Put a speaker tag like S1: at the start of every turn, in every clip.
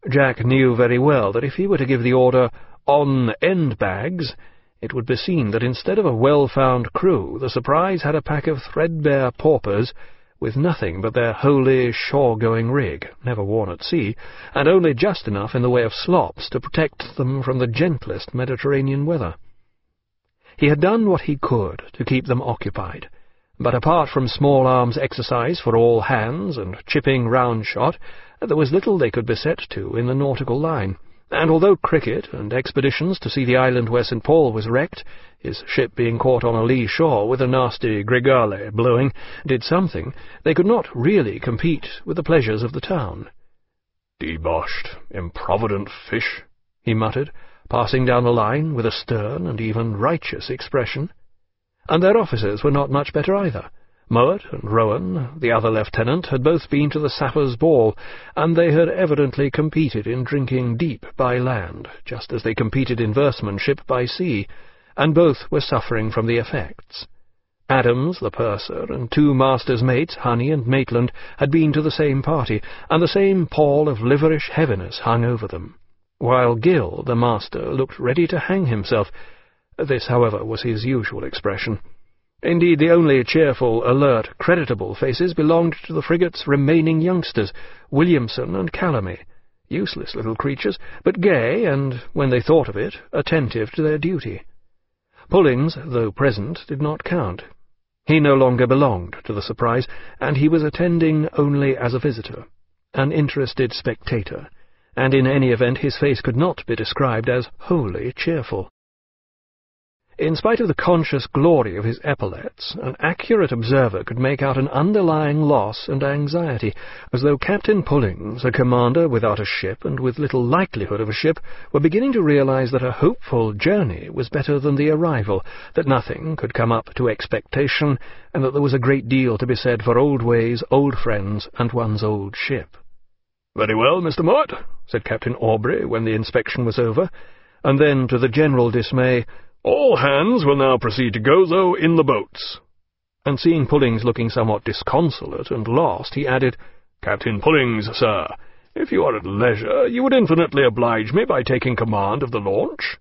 S1: Jack knew very well that if he were to give the order, "On end bags," it would be seen that instead of a well-found crew, the Surprise had a pack of threadbare paupers, with nothing but their holy shore-going rig, never worn at sea, and only just enough in the way of slops to protect them from the gentlest Mediterranean weather. He had done what he could to keep them occupied, but apart from small-arms exercise for all hands and chipping round-shot, there was little they could be set to in the nautical line, and although cricket and expeditions to see the island where St. Paul was wrecked, his ship being caught on a lee shore with a nasty gregale blowing, did something, they could not really compete with the pleasures of the town. "Deboshed, improvident fish," he muttered, passing down the line with a stern and even righteous expression. And their officers were not much better either. Mowat and Rowan, the other lieutenant, had both been to the sappers' ball, and they had evidently competed in drinking deep by land, just as they competed in versemanship by sea, and both were suffering from the effects. Adams, the purser, and two masters' mates, Honey and Maitland, had been to the same party, and the same pall of liverish heaviness hung over them, while Gill, the master, looked ready to hang himself. This, however, was his usual expression. Indeed, the only cheerful, alert, creditable faces belonged to the frigate's remaining youngsters, Williamson and Calamy, useless little creatures, but gay and, when they thought of it, attentive to their duty. Pullings, though present, did not count. He no longer belonged to the Surprise, and he was attending only as a visitor, an interested spectator, and in any event his face could not be described as wholly cheerful. In spite of the conscious glory of his epaulets, an accurate observer could make out an underlying loss and anxiety, as though Captain Pullings, a commander without a ship and with little likelihood of a ship, were beginning to realize that a hopeful journey was better than the arrival, that nothing could come up to expectation, and that there was a great deal to be said for old ways, old friends, and one's old ship. "Very well, Mr. Mott," said Captain Aubrey when the inspection was over, and then, to the general dismay, "All hands will now proceed to Gozo in the boats." And seeing Pullings looking somewhat disconsolate and lost, he added, "Captain Pullings, sir, if you are at leisure, you would infinitely oblige me by taking command of the launch."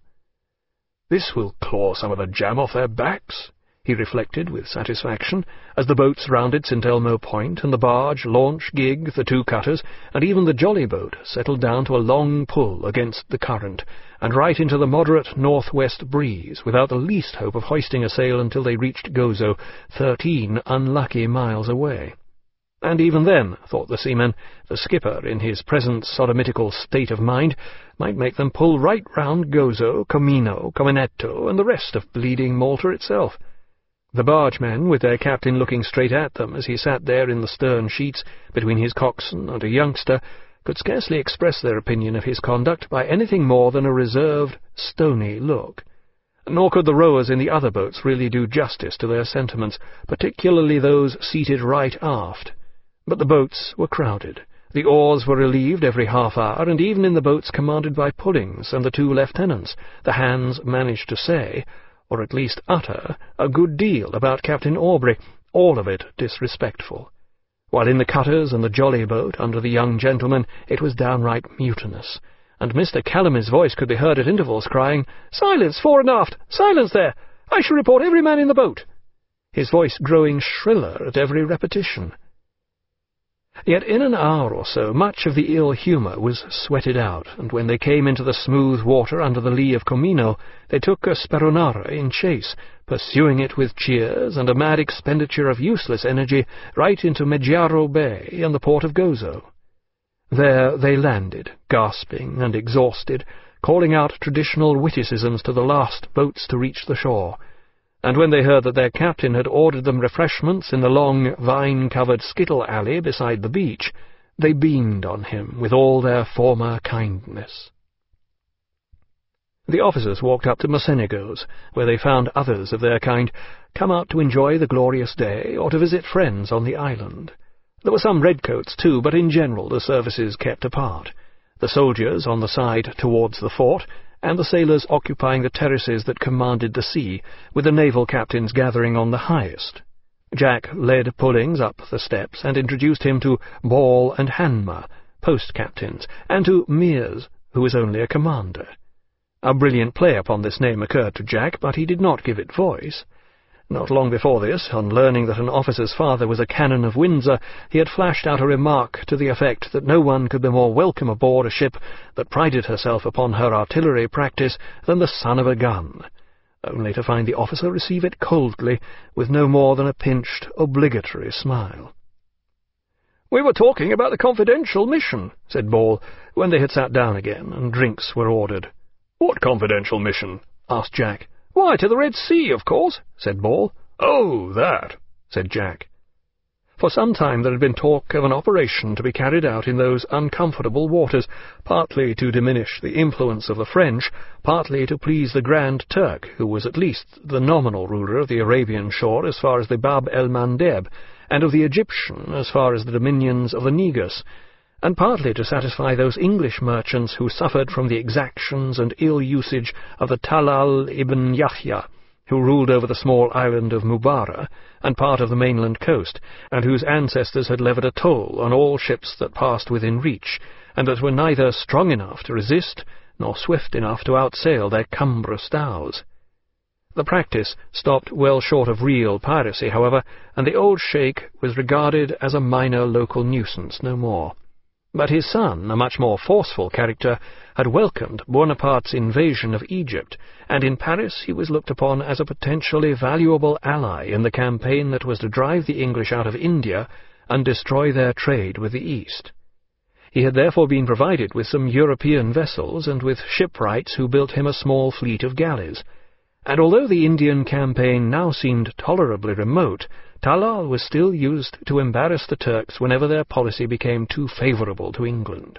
S1: "This will claw some of the jam off their backs," he reflected with satisfaction, as the boats rounded St. Elmo Point, and the barge, launch, gig, the two cutters, and even the jolly boat settled down to a long pull against the current, and right into the moderate northwest breeze, without the least hope of hoisting a sail until they reached Gozo, 13 unlucky miles away. And even then, thought the seaman, the skipper, in his present sodomitical state of mind, might make them pull right round Gozo, Comino, Cominetto, and the rest of bleeding Malta itself. The bargemen, with their captain looking straight at them as he sat there in the stern sheets, between his coxswain and a youngster, could scarcely express their opinion of his conduct by anything more than a reserved, stony look. Nor could the rowers in the other boats really do justice to their sentiments, particularly those seated right aft. But the boats were crowded. The oars were relieved every half-hour, and even in the boats commanded by Pullings and the two lieutenants, the hands managed to say, or at least utter, a good deal about Captain Aubrey, all of it disrespectful. While in the cutters and the jolly boat, under the young gentleman, it was downright mutinous, and Mr. Calamy's voice could be heard at intervals crying, "Silence, fore and aft! Silence there! I shall report every man in the boat!" his voice growing shriller at every repetition. Yet in an hour or so much of the ill-humour was sweated out, and when they came into the smooth water under the lee of Comino, they took a speronara in chase, pursuing it with cheers and a mad expenditure of useless energy right into Meggiaro Bay and the port of Gozo. There they landed, gasping and exhausted, calling out traditional witticisms to the last boats to reach the shore, and when they heard that their captain had ordered them refreshments in the long, vine-covered skittle alley beside the beach, they beamed on him with all their former kindness. The officers walked up to Mocenigo's, where they found others of their kind, come out to enjoy the glorious day, or to visit friends on the island. There were some redcoats, too, but in general the services kept apart, the soldiers on the side towards the fort, and the sailors occupying the terraces that commanded the sea, with the naval captains gathering on the highest. Jack led Pullings up the steps and introduced him to Ball and Hanma, post-captains, and to Meares, who was only a commander. A brilliant play upon this name occurred to Jack, but he did not give it voice. Not long before this, on learning that an officer's father was a Canon of Windsor, he had flashed out a remark to the effect that no one could be more welcome aboard a ship that prided herself upon her artillery practice than the son of a gun, only to find the officer receive it coldly, with no more than a pinched, obligatory smile. "We were talking about the confidential mission," said Ball, when they had sat down again, and drinks were ordered. "What confidential mission?" asked Jack. "Why, to the Red Sea, of course," said Ball. "Oh, that," said Jack. For some time there had been talk of an operation to be carried out in those uncomfortable waters, partly to diminish the influence of the French, partly to please the Grand Turk, who was at least the nominal ruler of the Arabian shore as far as the Bab el-Mandeb, and of the Egyptian as far as the dominions of the Negus, and partly to satisfy those English merchants who suffered from the exactions and ill usage of the Talal ibn Yahya, who ruled over the small island of Mubarak and part of the mainland coast, and whose ancestors had levied a toll on all ships that passed within reach, and that were neither strong enough to resist nor swift enough to outsail their cumbrous dhows. The practice stopped well short of real piracy, however, and the old sheikh was regarded as a minor local nuisance, no more. But his son, a much more forceful character, had welcomed Bonaparte's invasion of Egypt, and in Paris he was looked upon as a potentially valuable ally in the campaign that was to drive the English out of India and destroy their trade with the East. He had therefore been provided with some European vessels and with shipwrights who built him a small fleet of galleys, and although the Indian campaign now seemed tolerably remote, Talal was still used to embarrass the Turks whenever their policy became too favourable to England.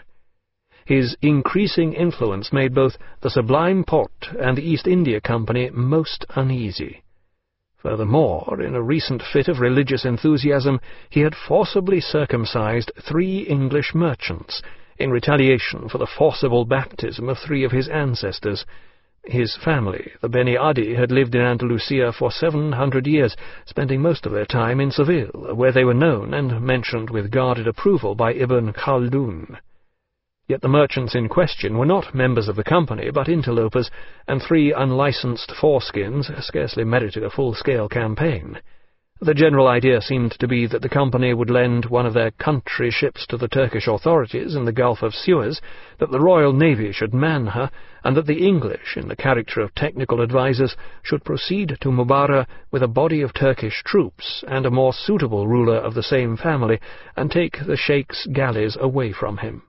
S1: His increasing influence made both the Sublime Porte and the East India Company most uneasy. Furthermore, in a recent fit of religious enthusiasm, he had forcibly circumcised 3 English merchants, in retaliation for the forcible baptism of 3 of his ancestors. His family, the Beni Adi, had lived in Andalusia for 700 years, spending most of their time in Seville, where they were known and mentioned with guarded approval by Ibn Khaldun. Yet the merchants in question were not members of the company, but interlopers, and 3 unlicensed foreskins scarcely merited a full-scale campaign. The general idea seemed to be that the company would lend one of their country ships to the Turkish authorities in the Gulf of Suez, that the Royal Navy should man her, and that the English, in the character of technical advisers, should proceed to Mubarak with a body of Turkish troops and a more suitable ruler of the same family, and take the Sheikh's galleys away from him.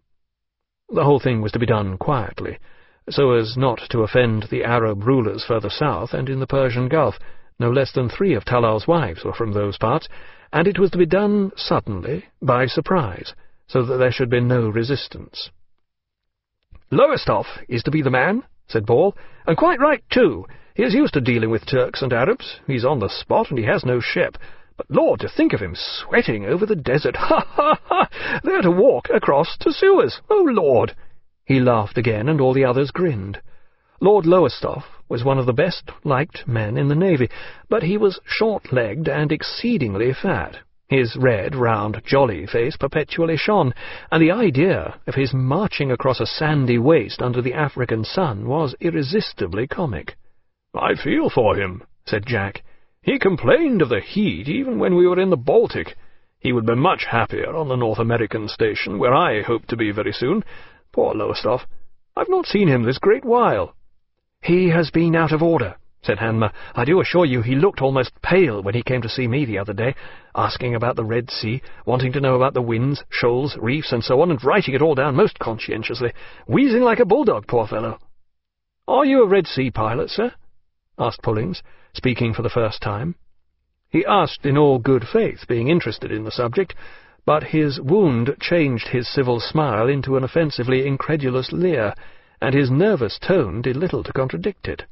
S1: The whole thing was to be done quietly, so as not to offend the Arab rulers further south and in the Persian Gulf. No less than 3 of Talal's wives were from those parts, and it was to be done suddenly, by surprise, so that there should be no resistance. "Lowestoft is to be the man," said Ball, "and quite right, too. He is used to dealing with Turks and Arabs. He's on the spot, and he has no ship. But, Lord, to think of him sweating over the desert! Ha, ha, ha! They're to walk across to Suez! Oh, Lord!" He laughed again, and all the others grinned. Lord Lowestoft was one of the best-liked men in the Navy, but he was short-legged and exceedingly fat. His red, round, jolly face perpetually shone, and the idea of his marching across a sandy waste under the African sun was irresistibly comic. "I feel for him," said Jack. "He complained of the heat even when we were in the Baltic. He would be much happier on the North American station, where I hope to be very soon. Poor Lowestoft! I've not seen him this great while." "He has been out of order," said Hanmer. "I do assure you he looked almost pale when he came to see me the other day, asking about the Red Sea, wanting to know about the winds, shoals, reefs, and so on, and writing it all down most conscientiously, wheezing like a bulldog, poor fellow." "Are you a Red Sea pilot, sir?" asked Pullings, speaking for the first time. He asked in all good faith, being interested in the subject, but his wound changed his civil smile into an offensively incredulous leer, and his nervous tone did little to contradict it.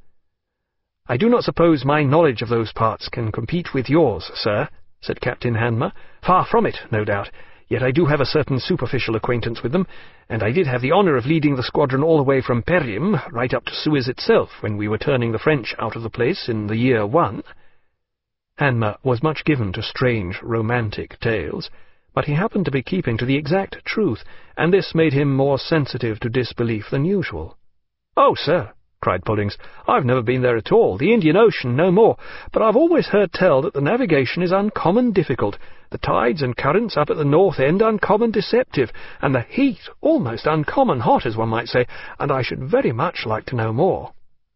S1: "I do not suppose my knowledge of those parts can compete with yours, sir," said Captain Hanmer. "Far from it, no doubt, yet I do have a certain superficial acquaintance with them, and I did have the honour of leading the squadron all the way from Perim right up to Suez itself when we were turning the French out of the place in the year 1. Hanmer was much given to strange, romantic tales, but he happened to be keeping to the exact truth, and this made him more sensitive to disbelief than usual. "Oh, sir," cried Pullings, "I've never been there at all, the Indian Ocean no more, but I've always heard tell that the navigation is uncommon difficult, the tides and currents up at the north end uncommon deceptive, and the heat almost uncommon hot, as one might say, and I should very much like to know more."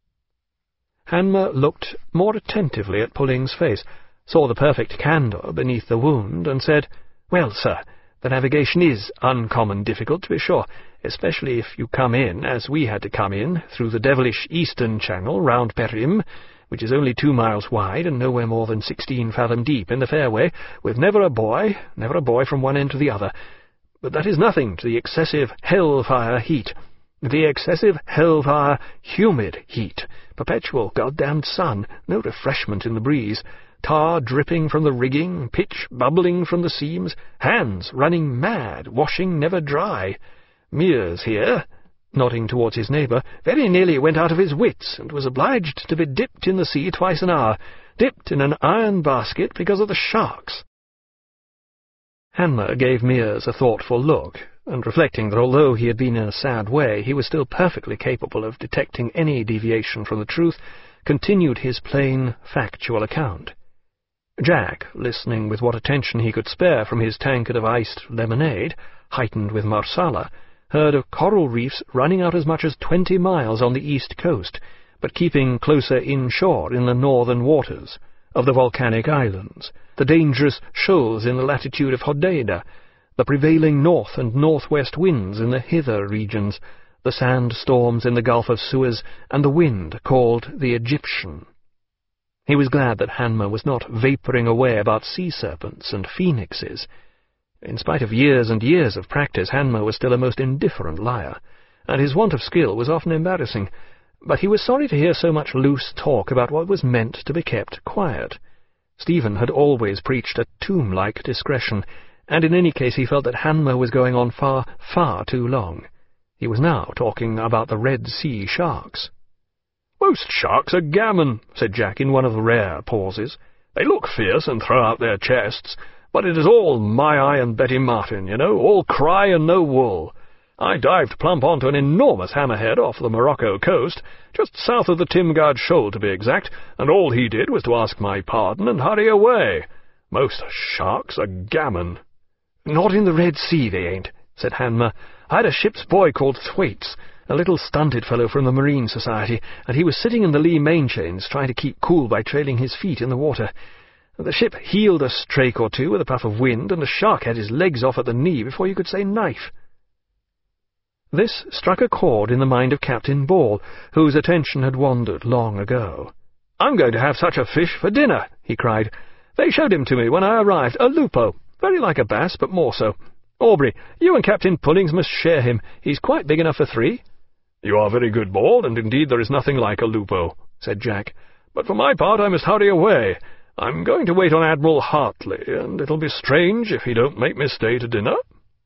S1: Hanmer looked more attentively at Pulling's face, saw the perfect candour beneath the wound, and said, "Well, sir, the navigation is uncommon difficult, to be sure, especially if you come in, as we had to come in, through the devilish eastern channel round Perim, which is only 2 miles wide and nowhere more than 16 fathom deep in the fairway, with never a boy from one end to the other. But that is nothing to the excessive hell-fire heat, the excessive hell-fire humid heat, perpetual goddamned sun, no refreshment in the breeze, tar dripping from the rigging, pitch bubbling from the seams, hands running mad, washing never dry. Mears here," nodding towards his neighbour, "very nearly went out of his wits, and was obliged to be dipped in the sea twice an hour, dipped in an iron basket because of the sharks." Hanmer gave Mears a thoughtful look, and reflecting that although he had been in a sad way, he was still perfectly capable of detecting any deviation from the truth, continued his plain, factual account. Jack, listening with what attention he could spare from his tankard of iced lemonade, heightened with marsala, heard of coral reefs running out as much as 20 miles on the east coast, but keeping closer inshore in the northern waters, of the volcanic islands, the dangerous shoals in the latitude of Hodeida, the prevailing north and northwest winds in the hither regions, the sand-storms in the Gulf of Suez, and the wind called the Egyptian. He was glad that Hanmer was not vapouring away about sea-serpents and phoenixes. In spite of years and years of practice, Hanmer was still a most indifferent liar, and his want of skill was often embarrassing, but he was sorry to hear so much loose talk about what was meant to be kept quiet. Stephen had always preached a tomb-like discretion, and in any case he felt that Hanmer was going on far, far too long. He was now talking about the Red Sea sharks. "Most sharks are gammon," said Jack in one of the rare pauses. "They look fierce and throw out their chests, but it is all my eye and Betty Martin, you know, all cry and no wool. I dived plump onto an enormous hammerhead off the Morocco coast, just south of the Timgad Shoal to be exact, and all he did was to ask my pardon and hurry away. Most sharks are gammon." "Not in the Red Sea, they ain't," said Hanmer. "I had a ship's boy called Thwaites, a little stunted fellow from the Marine Society, and he was sitting in the lee main-chains trying to keep cool by trailing his feet in the water. The ship heeled a strake or two with a puff of wind, and the shark had his legs off at the knee before you could say knife." This struck a chord in the mind of Captain Ball, whose attention had wandered long ago. "I'm going to have such a fish for dinner," he cried. "They showed him to me when I arrived, a lupo, very like a bass, but more so. Aubrey, you and Captain Pullings must share him. He's quite big enough for 3. "You are very good, Ball, and indeed there is nothing like a lupo," said Jack. "But for my part I must hurry away. I'm going to wait on Admiral Hartley, and it'll be strange if he don't make me stay to dinner."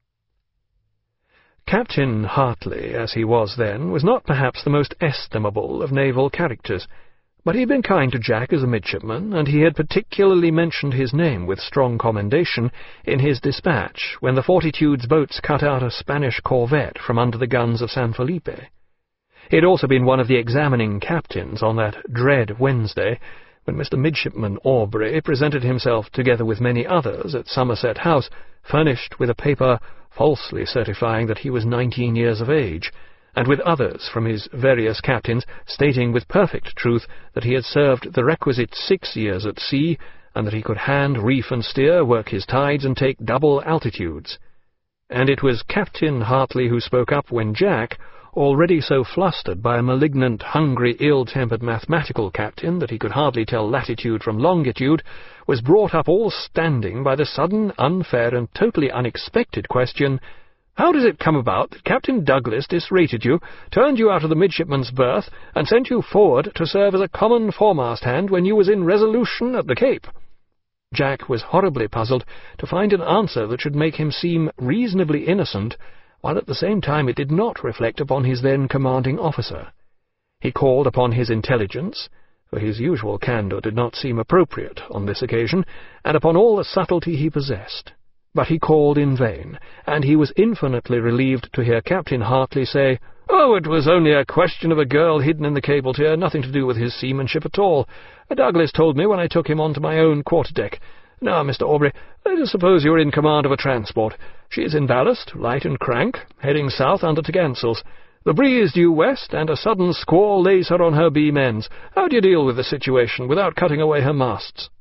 S1: Captain Hartley, as he was then, was not perhaps the most estimable of naval characters, but he had been kind to Jack as a midshipman, and he had particularly mentioned his name with strong commendation in his dispatch when the Fortitude's boats cut out a Spanish corvette from under the guns of San Felipe. He had also been one of the examining captains on that dread Wednesday, when Mr. Midshipman Aubrey presented himself together with many others at Somerset House, furnished with a paper falsely certifying that he was 19 years of age, and with others from his various captains stating with perfect truth that he had served the requisite 6 years at sea, and that he could hand, reef, and steer, work his tides, and take double altitudes. And it was Captain Hartley who spoke up when Jack, already so flustered by a malignant, hungry, ill-tempered mathematical captain that he could hardly tell latitude from longitude, was brought up all standing by the sudden, unfair, and totally unexpected question, "How does it come about that Captain Douglas disrated you, turned you out of the midshipman's berth, and sent you forward to serve as a common foremast-hand when you was in Resolution at the Cape?" Jack was horribly puzzled to find an answer that should make him seem reasonably innocent, while at the same time it did not reflect upon his then commanding officer. He called upon his intelligence, for his usual candour did not seem appropriate on this occasion, and upon all the subtlety he possessed, But he called in vain, and he was infinitely relieved to hear Captain Hartley say, "Oh, it was only a question of a girl hidden in the cable tier, nothing to do with his seamanship at all. Douglas told me when I took him on to my own quarter-deck. Now, Mr. Aubrey, let us suppose you are in command of a transport. She is in ballast, light and crank, heading south under to'gantsails. The breeze due west, and a sudden squall lays her on her beam ends. How do you deal with the situation without cutting away her masts?"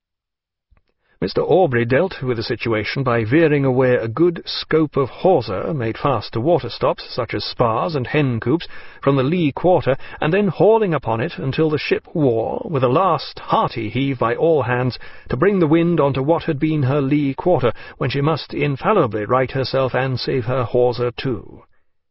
S1: Mr. Aubrey dealt with the situation by veering away a good scope of hawser made fast to water-stops, such as spars and hen-coops, from the lee quarter, and then hauling upon it until the ship wore, with a last hearty heave by all hands, to bring the wind onto what had been her lee quarter, when she must infallibly right herself and save her hawser too.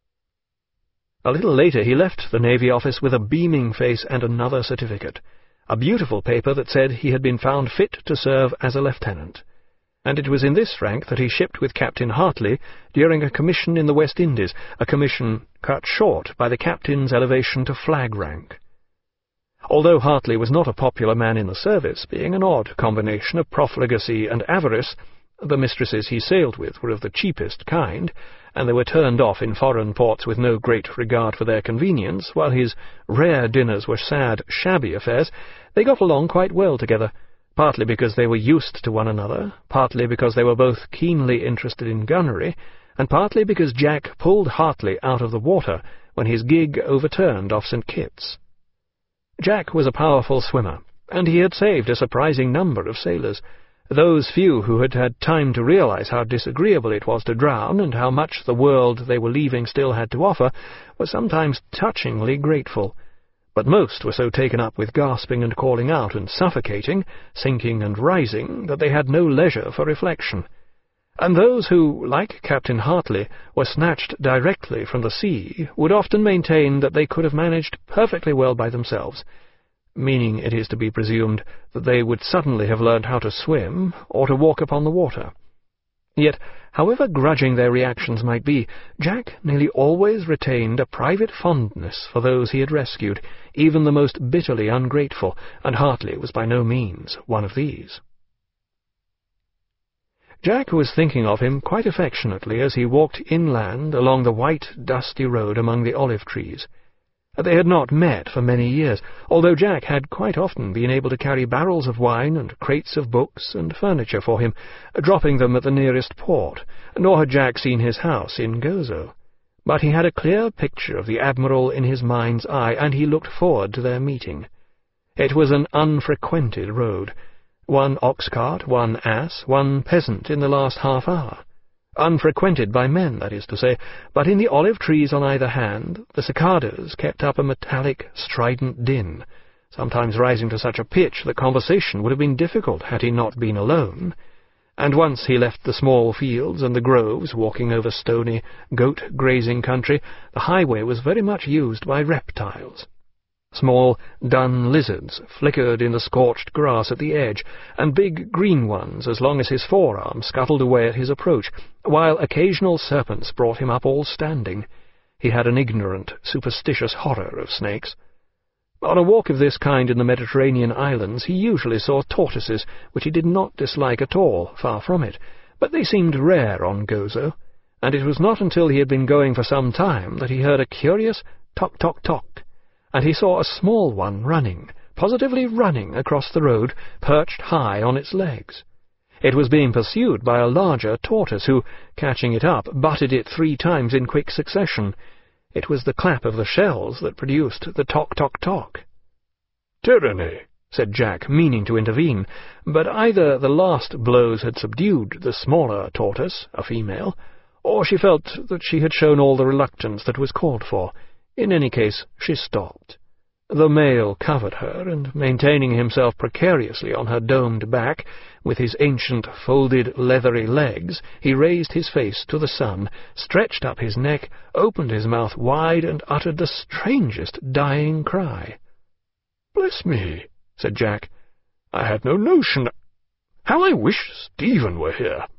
S1: A little later he left the Navy Office with a beaming face and another certificate, a beautiful paper that said he had been found fit to serve as a lieutenant, and it was in this rank that he shipped with Captain Hartley during a commission in the West Indies, a commission cut short by the captain's elevation to flag rank. Although Hartley was not a popular man in the service, being an odd combination of profligacy and avarice, the mistresses he sailed with were of the cheapest kind, and they were turned off in foreign ports with no great regard for their convenience, while his rare dinners were sad, shabby affairs. They got along quite well together, partly because they were used to one another, partly because they were both keenly interested in gunnery, and partly because Jack pulled Hartley out of the water when his gig overturned off St. Kitts. Jack was a powerful swimmer, and he had saved a surprising number of sailors. Those few who had had time to realize how disagreeable it was to drown, and how much the world they were leaving still had to offer, were sometimes touchingly grateful. But most were so taken up with gasping and calling out and suffocating, sinking and rising, that they had no leisure for reflection. And those who, like Captain Hartley, were snatched directly from the sea, would often maintain that they could have managed perfectly well by themselves, meaning, it is to be presumed, that they would suddenly have learned how to swim, or to walk upon the water. Yet, however grudging their reactions might be, Jack nearly always retained a private fondness for those he had rescued, even the most bitterly ungrateful, and Hartley was by no means one of these. Jack was thinking of him quite affectionately as he walked inland along the white, dusty road among the olive trees. They had not met for many years, although Jack had quite often been able to carry barrels of wine and crates of books and furniture for him, dropping them at the nearest port, nor had Jack seen his house in Gozo. But he had a clear picture of the Admiral in his mind's eye, and he looked forward to their meeting. It was an unfrequented road. One ox-cart, one ass, one peasant in the last half-hour. Unfrequented by men, that is to say, but in the olive trees on either hand the cicadas kept up a metallic, strident din, sometimes rising to such a pitch that conversation would have been difficult had he not been alone. And once he left the small fields and the groves, walking over stony, goat-grazing country, the highway was very much used by reptiles. Small dun lizards flickered in the scorched grass at the edge, and big green ones as long as his forearm scuttled away at his approach, while occasional serpents brought him up all standing. He had an ignorant, superstitious horror of snakes. On a walk of this kind in the Mediterranean islands he usually saw tortoises, which he did not dislike at all, far from it, but they seemed rare on Gozo, and it was not until he had been going for some time that he heard a curious tock-tock-tock, and he saw a small one running, positively running across the road, perched high on its legs. It was being pursued by a larger tortoise, who, catching it up, butted it 3 times in quick succession. It was the clap of the shells that produced the tock-tock-tock. "Tyranny," said Jack, meaning to intervene, but either the last blows had subdued the smaller tortoise, a female, or she felt that she had shown all the reluctance that was called for. In any case, she stopped. The male covered her, and, maintaining himself precariously on her domed back, with his ancient folded leathery legs, he raised his face to the sun, stretched up his neck, opened his mouth wide, and uttered the strangest dying cry. "Bless me," said Jack, "I had no notion. How I wish Stephen were here."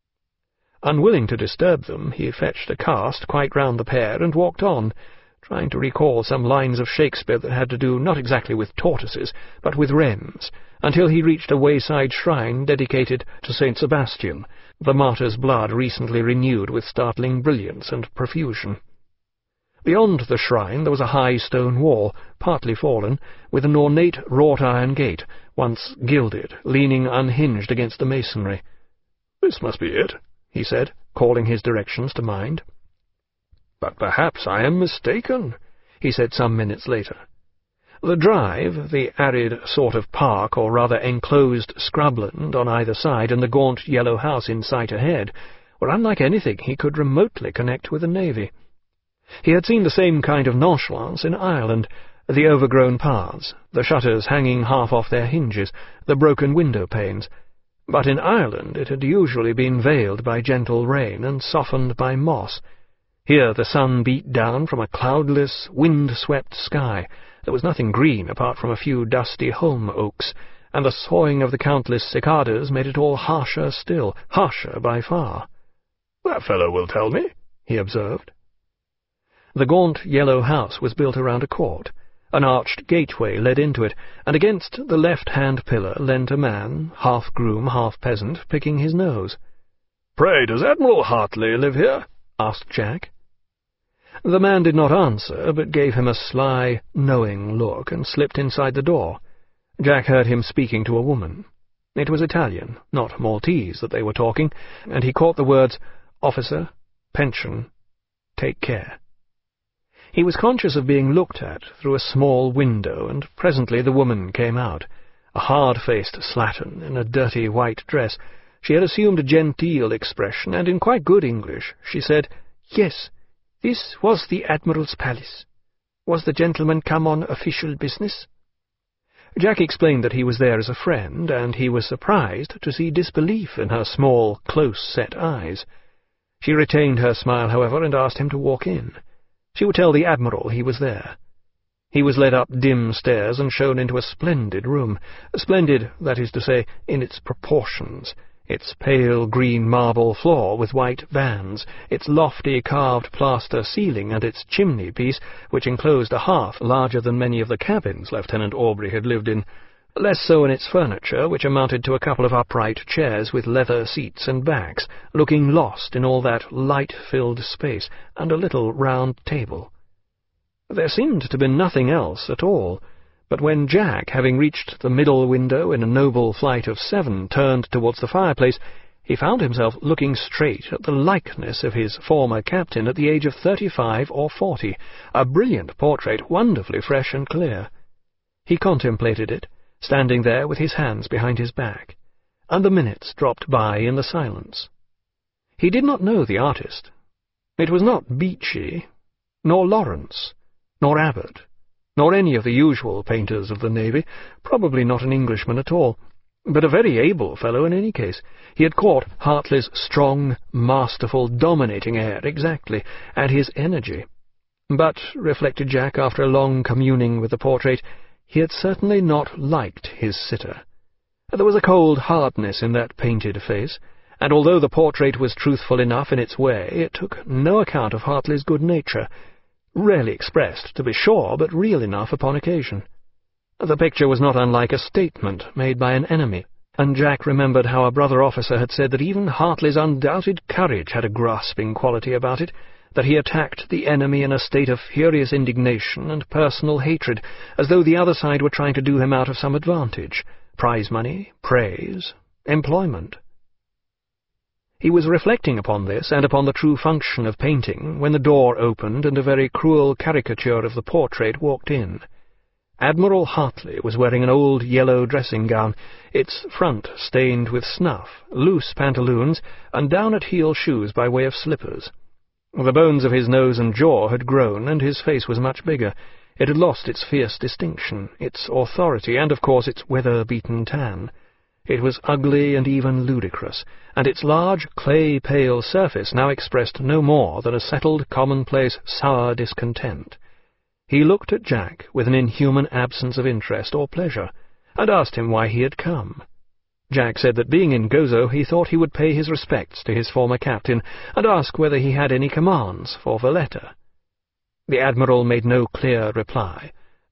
S1: Unwilling to disturb them, he fetched a cast quite round the pair and walked on, trying to recall some lines of Shakespeare that had to do not exactly with tortoises, but with wrens, until he reached a wayside shrine dedicated to St. Sebastian, the martyr's blood recently renewed with startling brilliance and profusion. Beyond the shrine there was a high stone wall, partly fallen, with an ornate wrought-iron gate, once gilded, leaning unhinged against the masonry. "This must be it," he said, calling his directions to mind. "But perhaps I am mistaken," he said some minutes later. The drive, the arid sort of park, or rather enclosed scrubland on either side, and the gaunt yellow house in sight ahead, were unlike anything he could remotely connect with the navy. He had seen the same kind of nonchalance in Ireland, the overgrown paths, the shutters hanging half off their hinges, the broken window-panes. But in Ireland it had usually been veiled by gentle rain and softened by moss. Here the sun beat down from a cloudless, wind-swept sky. There was nothing green apart from a few dusty holm oaks, and the sawing of the countless cicadas made it all harsher still, harsher by far. "That fellow will tell me," he observed. The gaunt yellow house was built around a court. An arched gateway led into it, and against the left-hand pillar leant a man, half groom, half peasant, picking his nose. "Pray, does Admiral Hartley live here?" asked Jack. The man did not answer, but gave him a sly, knowing look, and slipped inside the door. Jack heard him speaking to a woman. It was Italian, not Maltese, that they were talking, and he caught the words, "officer, pension, take care." He was conscious of being looked at through a small window, and presently the woman came out, a hard-faced slattern in a dirty white dress. She had assumed a genteel expression, and in quite good English she said, "Yes, this was the Admiral's palace. Was the gentleman come on official business?" Jack explained that he was there as a friend, and he was surprised to see disbelief in her small, close-set eyes. She retained her smile, however, and asked him to walk in. She would tell the Admiral he was there. He was led up dim stairs and shown into a splendid room, splendid, that is to say, in its proportions, its pale green marble floor with white bands, its lofty carved plaster ceiling, and its chimney-piece, which enclosed a hearth larger than many of the cabins Lieutenant Aubrey had lived in, less so in its furniture, which amounted to a couple of upright chairs with leather seats and backs, looking lost in all that light-filled space, and a little round table. There seemed to be nothing else at all, but when Jack, having reached the middle window in a noble flight of 7, turned towards the fireplace, he found himself looking straight at the likeness of his former captain at the age of 35 or 40, a brilliant portrait, wonderfully fresh and clear. He contemplated it, standing there with his hands behind his back, and the minutes dropped by in the silence. He did not know the artist. It was not Beechey, nor Lawrence, nor Abbott, nor any of the usual painters of the Navy, probably not an Englishman at all, but a very able fellow in any case. He had caught Hartley's strong, masterful, dominating air exactly, and his energy. But, reflected Jack after a long communing with the portrait, he had certainly not liked his sitter. There was a cold hardness in that painted face, and although the portrait was truthful enough in its way, it took no account of Hartley's good nature, rarely expressed, to be sure, but real enough upon occasion. The picture was not unlike a statement made by an enemy, and Jack remembered how a brother officer had said that even Hartley's undoubted courage had a grasping quality about it, that he attacked the enemy in a state of furious indignation and personal hatred, as though the other side were trying to do him out of some advantage, prize money, praise, employment. He was reflecting upon this and upon the true function of painting when the door opened and a very cruel caricature of the portrait walked in. Admiral Hartley was wearing an old yellow dressing-gown, its front stained with snuff, loose pantaloons, and down-at-heel shoes by way of slippers. The bones of his nose and jaw had grown, and his face was much bigger. It had lost its fierce distinction, its authority, and, of course, its weather-beaten tan. It was ugly and even ludicrous, and its large, clay-pale surface now expressed no more than a settled, commonplace, sour discontent. He looked at Jack with an inhuman absence of interest or pleasure, and asked him why he had come. Jack said that being in Gozo he thought he would pay his respects to his former captain, and ask whether he had any commands for Valletta. The Admiral made no clear reply,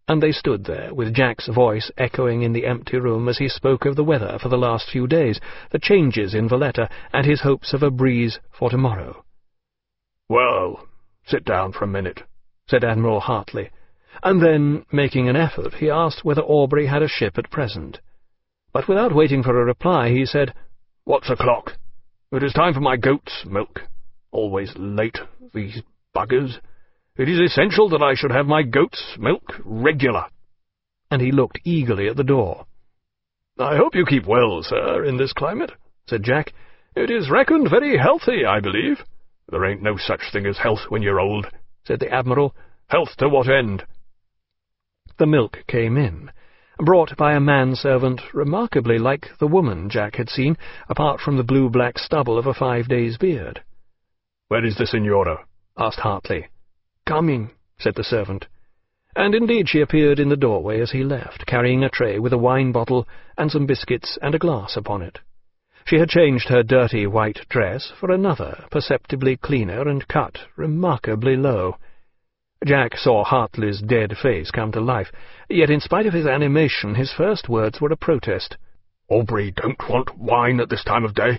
S1: and they stood there, with Jack's voice echoing in the empty room as he spoke of the weather for the last few days, the changes in Valletta, and his hopes of a breeze for tomorrow.
S2: "Well, sit down for a minute,"
S1: said Admiral Hartley, and then, making an effort, he asked whether Aubrey had a ship at present. But without waiting for a reply, he said,
S2: "What's o'clock? It is time for my goat's milk. Always late, these buggers. It is essential that I should have my goat's milk regular."
S1: And he looked eagerly at the door.
S2: "I hope you keep well, sir, in this climate," said Jack. "It is reckoned very healthy, I believe." "There ain't no such thing as health when you're old," said the Admiral. "Health to what end?"
S1: The milk came in, brought by a manservant remarkably like the woman Jack had seen, apart from the blue-black stubble of a 5 days' beard.
S2: "Where is the Signora?"
S1: asked Hartley. "Coming," said the servant. And indeed she appeared in the doorway as he left, carrying a tray with a wine-bottle and some biscuits and a glass upon it. She had changed her dirty white dress for another, perceptibly cleaner and cut remarkably low. Jack saw Hartley's dead face come to life, yet in spite of his animation his first words were a protest.
S2: "Aubrey don't want wine at this time of day."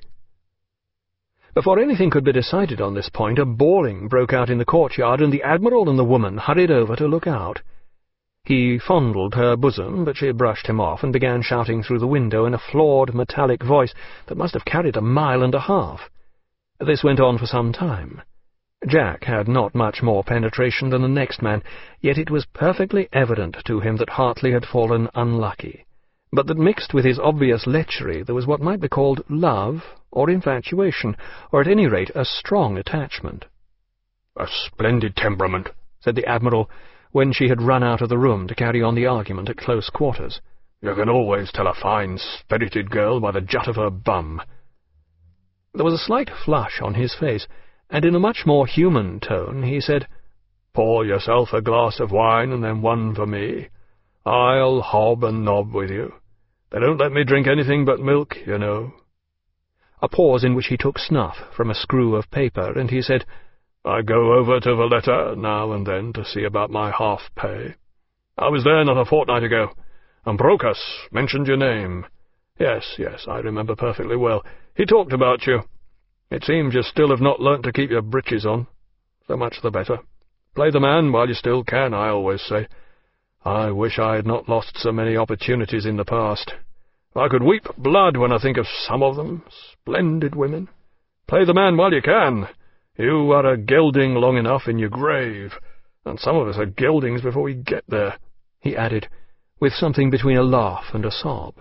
S1: Before anything could be decided on this point, a bawling broke out in the courtyard, and the Admiral and the woman hurried over to look out. He fondled her bosom, but she brushed him off and began shouting through the window in a flawed, metallic voice that must have carried 1.5 miles. This went on for some time. Jack had not much more penetration than the next man, yet it was perfectly evident to him that Hartley had fallen unlucky, but that mixed with his obvious lechery there was what might be called love, or infatuation, or at any rate a strong attachment.
S2: "A splendid temperament,"
S1: said the Admiral, when she had run out of the room to carry on the argument at close quarters.
S2: "You can always tell a fine, spirited girl by the jut of her bum."
S1: There was a slight flush on his face, and in a much more human tone he said,
S2: "Pour yourself a glass of wine and then one for me. I'll hob and nob with you. They don't let me drink anything but milk, you know."
S1: A pause in which he took snuff from a screw of paper, and he said,
S2: "I go over to Valletta now and then to see about my half-pay. I was there not a fortnight ago, and Brocas mentioned your name. Yes, I remember perfectly well. He talked about you. It seems you still have not learnt to keep your breeches on. So much the better. Play the man while you still can, I always say. I wish I had not lost so many opportunities in the past. I could weep blood when I think of some of them. Splendid women. Play the man while you can. You are a gelding long enough in your grave, and some of us are geldings before we get there,"
S1: he added, with something between a laugh and a sob.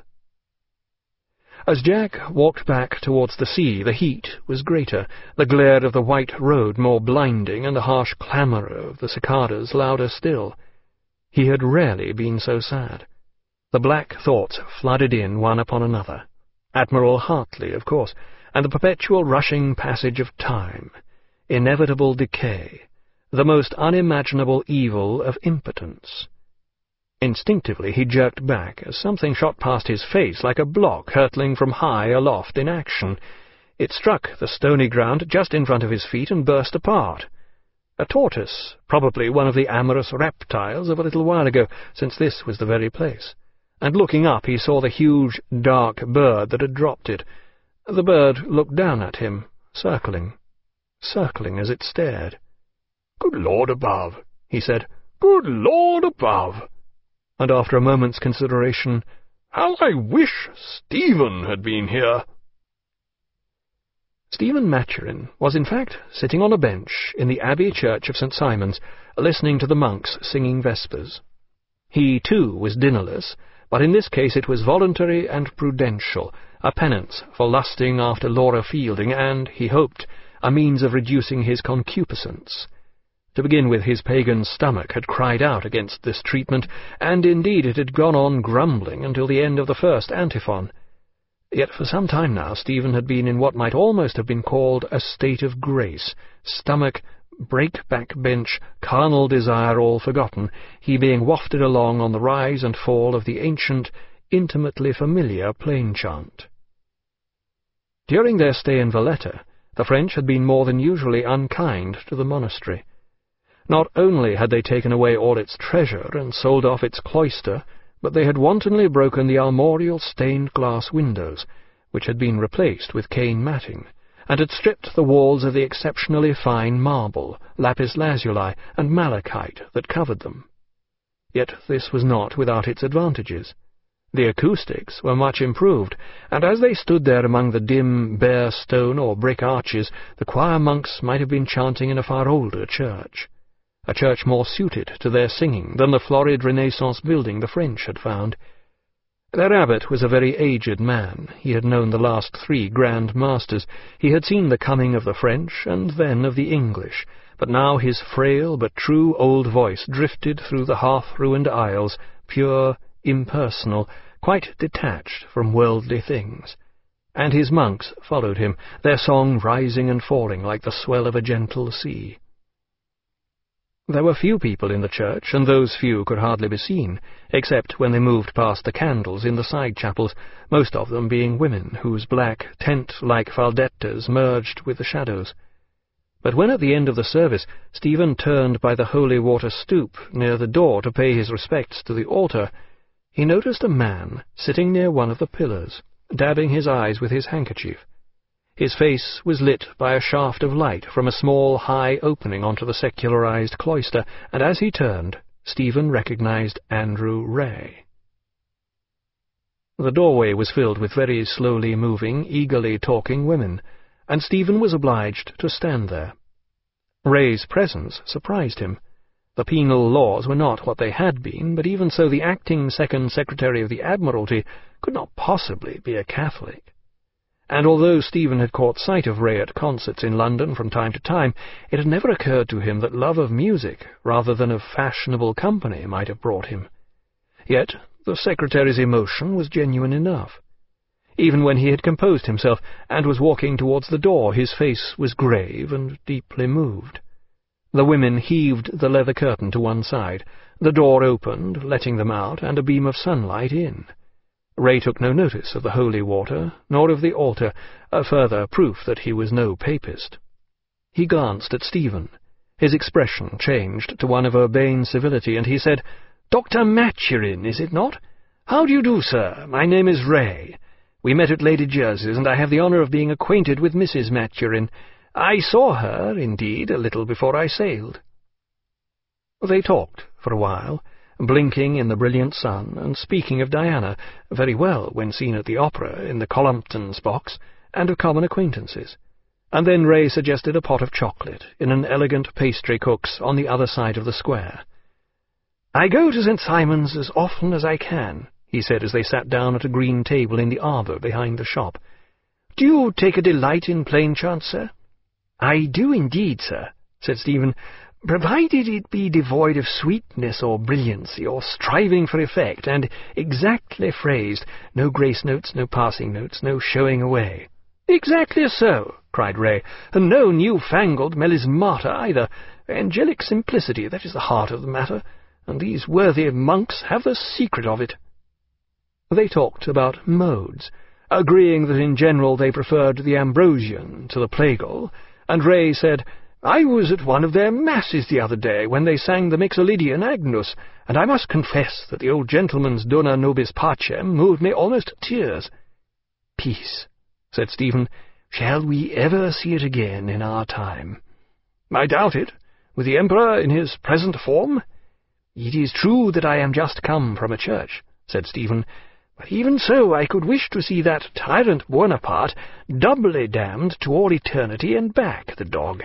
S1: As Jack walked back towards the sea, the heat was greater, the glare of the white road more blinding, and the harsh clamour of the cicadas louder still. He had rarely been so sad. The black thoughts flooded in one upon another. Admiral Hartley, of course, and the perpetual rushing passage of time, inevitable decay, the most unimaginable evil of impotence. Instinctively he jerked back as something shot past his face like a block hurtling from high aloft in action. It struck the stony ground just in front of his feet and burst apart. A tortoise, probably one of the amorous reptiles of a little while ago, since this was the very place. And looking up he saw the huge, dark bird that had dropped it. The bird looked down at him, circling as it stared.
S2: "Good Lord above," he said. "Good Lord above."
S1: And after a moment's consideration,
S2: "How I wish Stephen had been here."
S1: Stephen Maturin was in fact sitting on a bench in the Abbey Church of St. Simon's, listening to the monks singing vespers. He, too, was dinnerless, but in this case it was voluntary and prudential, a penance for lusting after Laura Fielding, and, he hoped, a means of reducing his concupiscence. To begin with, his pagan stomach had cried out against this treatment, and indeed it had gone on grumbling until the end of the first antiphon. Yet for some time now Stephen had been in what might almost have been called a state of grace, stomach, break-back bench, carnal desire all forgotten, he being wafted along on the rise and fall of the ancient, intimately familiar plain-chant. During their stay in Valletta, the French had been more than usually unkind to the monastery. Not only had they taken away all its treasure and sold off its cloister, but they had wantonly broken the armorial stained-glass windows, which had been replaced with cane matting, and had stripped the walls of the exceptionally fine marble, lapis lazuli, and malachite that covered them. Yet this was not without its advantages. The acoustics were much improved, and as they stood there among the dim, bare stone or brick arches, the choir monks might have been chanting in a far older church, a church more suited to their singing than the florid Renaissance building the French had found. Their abbot was a very aged man. He had known the last 3 Grand Masters. He had seen the coming of the French, and then of the English, but now his frail but true old voice drifted through the half-ruined aisles, pure, impersonal, quite detached from worldly things. And his monks followed him, their song rising and falling like the swell of a gentle sea. There were few people in the church, and those few could hardly be seen, except when they moved past the candles in the side chapels, most of them being women, whose black, tent-like faldettas merged with the shadows. But when at the end of the service Stephen turned by the holy water stoop near the door to pay his respects to the altar, he noticed a man sitting near one of the pillars, dabbing his eyes with his handkerchief. His face was lit by a shaft of light from a small, high opening onto the secularized cloister, and as he turned, Stephen recognized Andrew Ray. The doorway was filled with very slowly moving, eagerly talking women, and Stephen was obliged to stand there. Ray's presence surprised him. The penal laws were not what they had been, but even so the acting Second Secretary of the Admiralty could not possibly be a Catholic. And although Stephen had caught sight of Ray at concerts in London from time to time, it had never occurred to him that love of music, rather than of fashionable company, might have brought him. Yet the secretary's emotion was genuine enough. Even when he had composed himself and was walking towards the door, his face was grave and deeply moved. The women heaved the leather curtain to one side. The door opened, letting them out, and a beam of sunlight in. Ray took no notice of the holy water, nor of the altar, a further proof that he was no papist. He glanced at Stephen. His expression changed to one of urbane civility, and he said, "Dr. Maturin, is it not? How do you do, sir? My name is Ray. We met at Lady Jersey's, and I have the honour of being acquainted with Mrs. Maturin. I saw her, indeed, a little before I sailed." They talked for a while, blinking in the brilliant sun, and speaking of Diana, very well when seen at the opera in the Collumpton's box, and of common acquaintances. And then Ray suggested a pot of chocolate in an elegant pastry cook's on the other side of the square. "I go to St. Simon's as often as I can," he said as they sat down at a green table in the arbour behind the shop. "Do you take a delight in plain chant, sir?" "I do indeed, sir," said Stephen, "provided it be devoid of sweetness or brilliancy or striving for effect, and exactly phrased, no grace notes, no passing notes, no showing away." "Exactly so," cried Ray, "and no new-fangled melismata either. Angelic simplicity, that is the heart of the matter, and these worthy monks have the secret of it." They talked about modes, agreeing that in general they preferred the Ambrosian to the Plagal, and Ray said, "I was at one of their masses the other day when they sang the Mixolydian Agnus, and I must confess that the old gentleman's Dona Nobis Pacem moved me almost to tears." "Peace," said Stephen. "Shall we ever see it again in our time?" "I doubt it, with the Emperor in his present form." "It is true that I am just come from a church," said Stephen, "but even so I could wish to see that tyrant Buonaparte doubly damned to all eternity and back, the dog."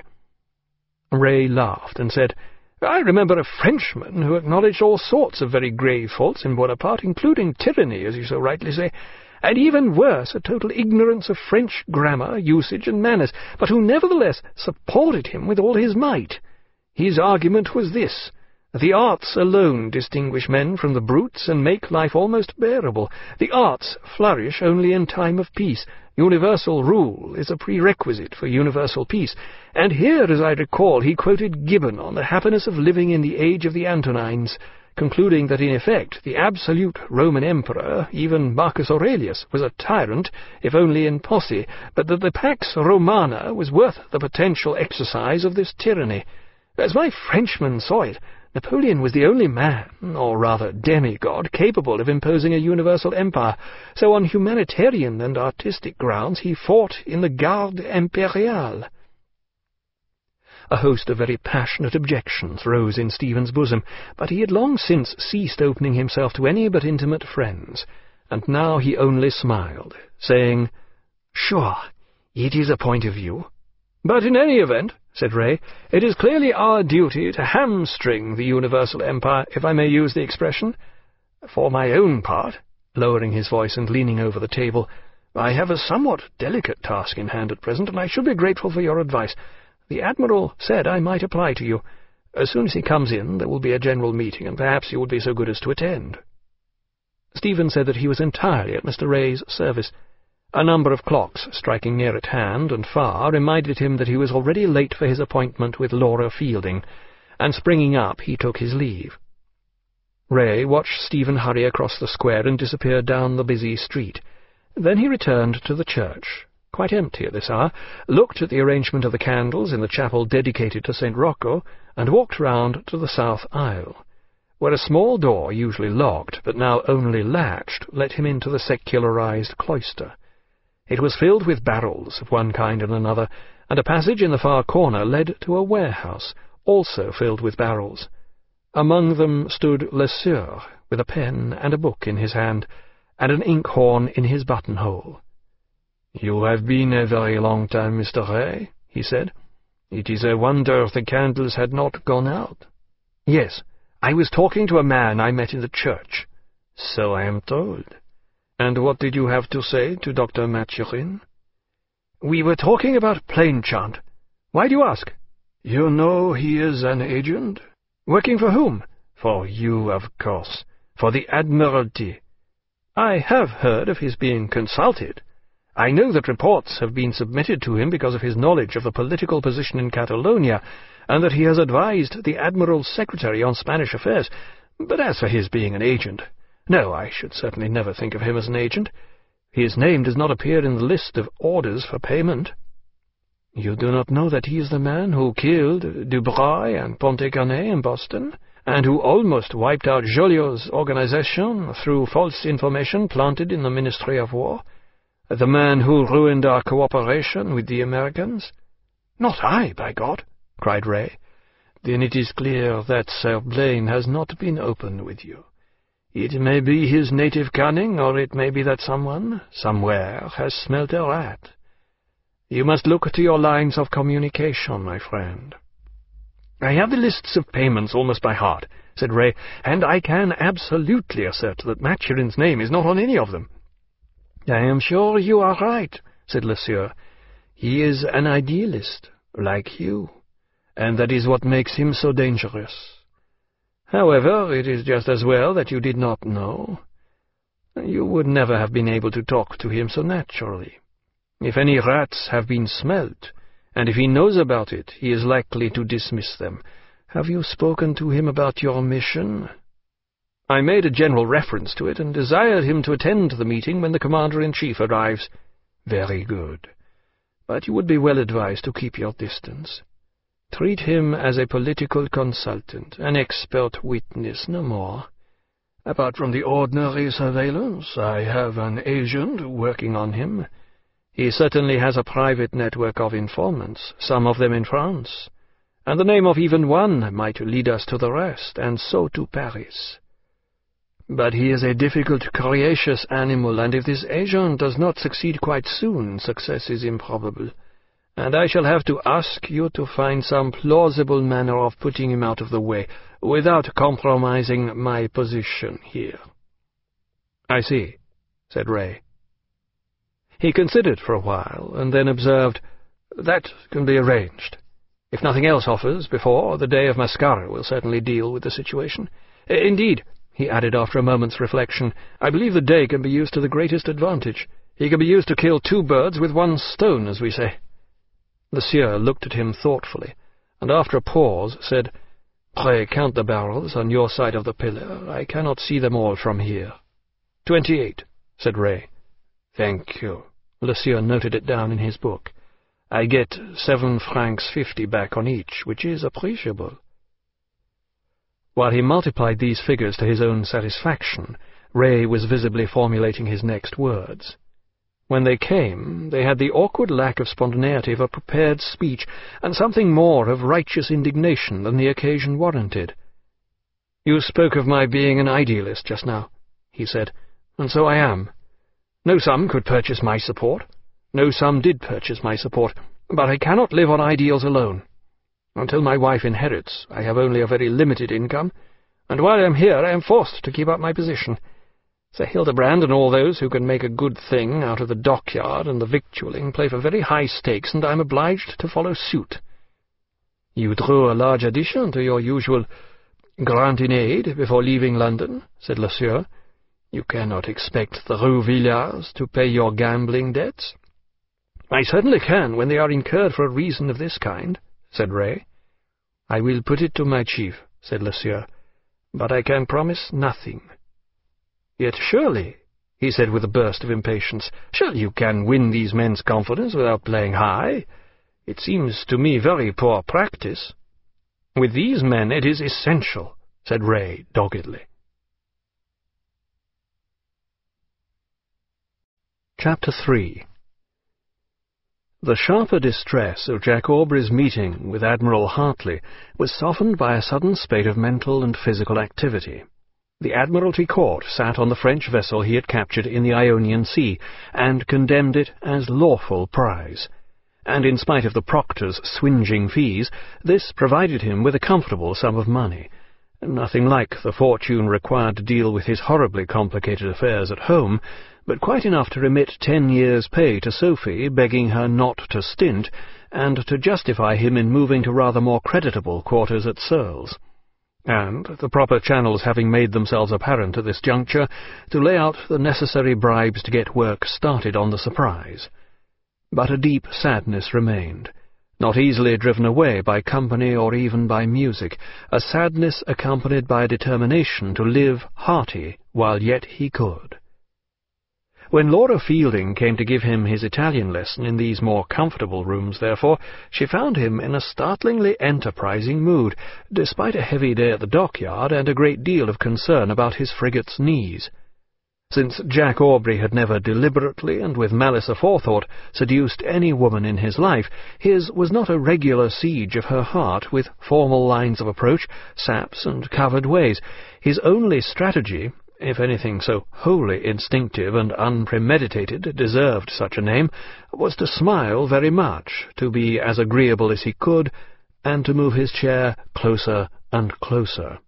S1: Ray laughed and said, "I remember a Frenchman who acknowledged all sorts of very grave faults in Bonaparte, including tyranny, as you so rightly say, and even worse, a total ignorance of French grammar, usage, and manners, but who nevertheless supported him with all his might. His argument was this: the arts alone distinguish men from the brutes and make life almost bearable. The arts flourish only in time of peace. Universal rule is a prerequisite for universal peace. And here, as I recall, he quoted Gibbon on the happiness of living in the age of the Antonines, concluding that in effect the absolute Roman emperor, even Marcus Aurelius, was a tyrant, if only in posse, but that the Pax Romana was worth the potential exercise of this tyranny. As my Frenchman saw it, Napoleon was the only man, or rather demigod, capable of imposing a universal empire, so on humanitarian and artistic grounds he fought in the Garde Impériale. A host of very passionate objections rose in Stephen's bosom, but he had long since ceased opening himself to any but intimate friends, and now he only smiled, saying, "Sure, it is a point of view. But in any event," said Ray, "it is clearly our duty to hamstring the universal empire, if I may use the expression. For my own part," lowering his voice and leaning over the table, "I have a somewhat delicate task in hand at present, and I should be grateful for your advice. The Admiral said I might apply to you. As soon as he comes in, there will be a general meeting, and perhaps you would be so good as to attend." Stephen said that he was entirely at Mr. Ray's service. A number of clocks striking near at hand and far reminded him that he was already late for his appointment with Laura Fielding, and springing up he took his leave. Ray watched Stephen hurry across the square and disappear down the busy street. Then he returned to the church, quite empty at this hour, looked at the arrangement of the candles in the chapel dedicated to St. Rocco, and walked round to the south aisle, where a small door, usually locked, but now only latched, let him into the secularized cloister. It was filled with barrels of one kind and another, and a passage in the far corner led to a warehouse, also filled with barrels. Among them stood Le Sieur, with a pen and a book in his hand, and an inkhorn in his buttonhole. "You have been a very long time, Mr. Ray," he said. "It is a wonder the candles had not gone out." "Yes, I was talking to a man I met in the church." "So I am told. And what did you have to say to Dr. Mathurin?" "We were talking about Plainchant. Why do you ask?" "You know he is an agent?" "Working for whom?" "For you, of course. For the Admiralty." "I have heard of his being consulted. I know that reports have been submitted to him because of his knowledge of the political position in Catalonia, and that he has advised the Admiral's secretary on Spanish affairs. But as for his being an agent, no, I should certainly never think of him as an agent. His name does not appear in the list of orders for payment." "You do not know that he is the man who killed Dubreuil and Pontécanet in Boston, and who almost wiped out Joliot's organization through false information planted in the Ministry of War? The man who ruined our cooperation with the Americans?" "Not I, by God!" cried Ray. "Then it is clear that Sir Blaine has not been open with you. It may be his native cunning, or it may be that someone, somewhere, has smelt a rat. You must look to your lines of communication, my friend." "I have the lists of payments almost by heart," said Ray, "and I can absolutely assert that Mathurin's name is not on any of them." "I am sure you are right," said Le Sieur. "He is an idealist, like you, and that is what makes him so dangerous. However, it is just as well that you did not know. You would never have been able to talk to him so naturally. If any rats have been smelt, and if he knows about it, he is likely to dismiss them. Have you spoken to him about your mission?" "I made a general reference to it, and desired him to attend the meeting when the Commander-in-Chief arrives." "Very good. But you would be well advised to keep your distance. Treat him as a political consultant, an expert witness, no more. Apart from the ordinary surveillance, I have an agent working on him. He certainly has a private network of informants, some of them in France, and the name of even one might lead us to the rest, and so to Paris. But he is a difficult, coriaceous animal, and if this agent does not succeed quite soon, success is improbable, and I shall have to ask you to find some plausible manner of putting him out of the way, without compromising my position here." "I see," said Ray. He considered for a while, and then observed, "That can be arranged. If nothing else offers before the day of Mascara, we'll certainly deal with the situation. Indeed," he added after a moment's reflection, "I believe the day can be used to the greatest advantage. He can be used to kill two birds with one stone, as we say." Le Sieur looked at him thoughtfully, and after a pause said, "Pray count the barrels on your side of the pillar. I cannot see them all from here." 28, said Ray. "Thank you." Le Sieur noted it down in his book. I get 7 francs 50 back on each, which is appreciable." While he multiplied these figures to his own satisfaction, Ray was visibly formulating his next words. When they came, they had the awkward lack of spontaneity of a prepared speech, and something more of righteous indignation than the occasion warranted. "You spoke of my being an idealist just now," he said, "and so I am. No sum could purchase my support. No sum did purchase my support, but I cannot live on ideals alone. Until my wife inherits, I have only a very limited income, and while I am here I am forced to keep up my position. Sir Hildebrand and all those who can make a good thing out of the dockyard and the victualling play for very high stakes, and I am obliged to follow suit." "You drew a large addition to your usual grant in aid before leaving London," said Le Sieur. "You cannot expect the Rue Villars to pay your gambling debts." "I certainly can, when they are incurred for a reason of this kind," said Ray. "I will put it to my chief," said Le Sieur, "but I can promise nothing." "Yet surely," he said with a burst of impatience, "surely you can win these men's confidence without playing high? It seems to me very poor practice." "With these men it is essential," said Ray doggedly. Chapter 3. The sharper distress of Jack Aubrey's meeting with Admiral Hartley was softened by a sudden spate of mental and physical activity. The Admiralty Court sat on the French vessel he had captured in the Ionian Sea, and condemned it as lawful prize. And in spite of the proctor's swingeing fees, this provided him with a comfortable sum of money. Nothing like the fortune required to deal with his horribly complicated affairs at home, but quite enough to remit 10 years' pay to Sophie, begging her not to stint, and to justify him in moving to rather more creditable quarters at Searles. And, the proper channels having made themselves apparent at this juncture, to lay out the necessary bribes to get work started on the Surprise. But a deep sadness remained, not easily driven away by company or even by music, a sadness accompanied by a determination to live hearty while yet he could. When Laura Fielding came to give him his Italian lesson in these more comfortable rooms, therefore, she found him in a startlingly enterprising mood, despite a heavy day at the dockyard and a great deal of concern about his frigate's knees. Since Jack Aubrey had never deliberately and with malice aforethought seduced any woman in his life, his was not a regular siege of her heart, with formal lines of approach, saps, and covered ways. His only strategy, if anything so wholly instinctive and unpremeditated deserved such a name, was to smile very much, to be as agreeable as he could, and to move his chair closer and closer.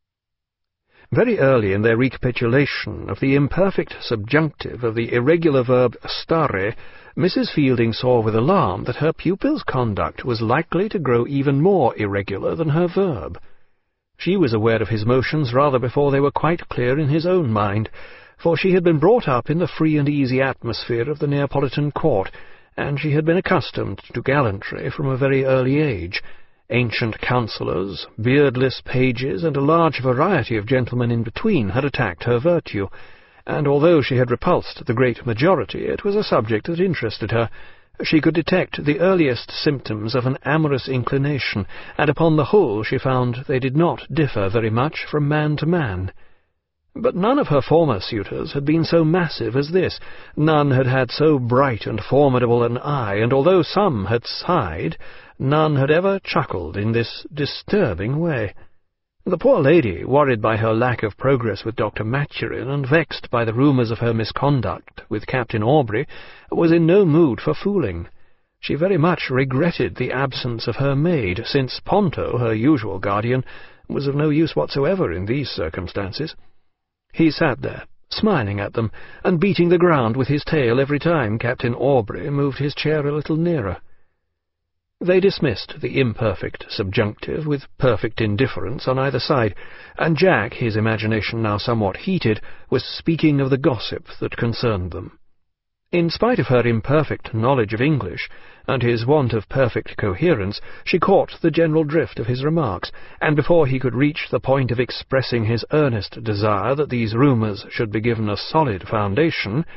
S1: Very early in their recapitulation of the imperfect subjunctive of the irregular verb stare, Mrs. Fielding saw with alarm that her pupil's conduct was likely to grow even more irregular than her verb. She was aware of his motions rather before they were quite clear in his own mind, for she had been brought up in the free and easy atmosphere of the Neapolitan court, and she had been accustomed to gallantry from a very early age. Ancient councillors, beardless pages, and a large variety of gentlemen in between had attacked her virtue, and although she had repulsed the great majority, it was a subject that interested her. She could detect the earliest symptoms of an amorous inclination, and upon the whole she found they did not differ very much from man to man. But none of her former suitors had been so massive as this, none had had so bright and formidable an eye, and although some had sighed, none had ever chuckled in this disturbing way. The poor lady, worried by her lack of progress with Dr. Maturin, and vexed by the rumours of her misconduct with Captain Aubrey, was in no mood for fooling. She very much regretted the absence of her maid, since Ponto, her usual guardian, was of no use whatsoever in these circumstances. He sat there, smiling at them, and beating the ground with his tail every time Captain Aubrey moved his chair a little nearer. They dismissed the imperfect subjunctive with perfect indifference on either side, and Jack, his imagination now somewhat heated, was speaking of the gossip that concerned them. In spite of her imperfect knowledge of English, and his want of perfect coherence, she caught the general drift of his remarks, and before he could reach the point of expressing his earnest desire that these rumours should be given a solid foundation,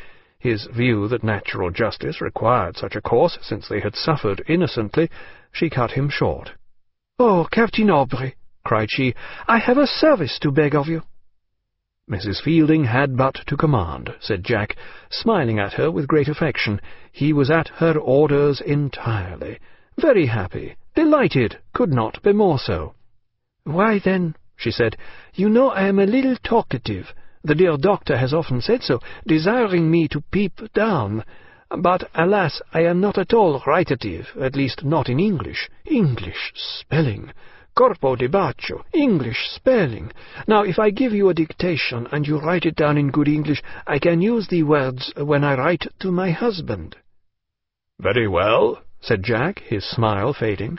S1: his view that natural justice required such a course, since they had suffered innocently, she cut him short. "Oh, Captain Aubrey," cried she, "I have a service to beg of you." "Mrs. Fielding had but to command," said Jack, smiling at her with great affection. He was at her orders entirely. Very happy, delighted, could not be more so. "Why, then," she said, "you know I am a little talkative. The dear doctor has often said so, desiring me to peep down. But, alas, I am not at all writative, at least not in English. English spelling. Corpo di Baccio, English spelling. Now, if I give you a dictation, and you write it down in good English, I can use the words when I write to my husband."
S2: "Very well,"
S1: said Jack, his smile fading.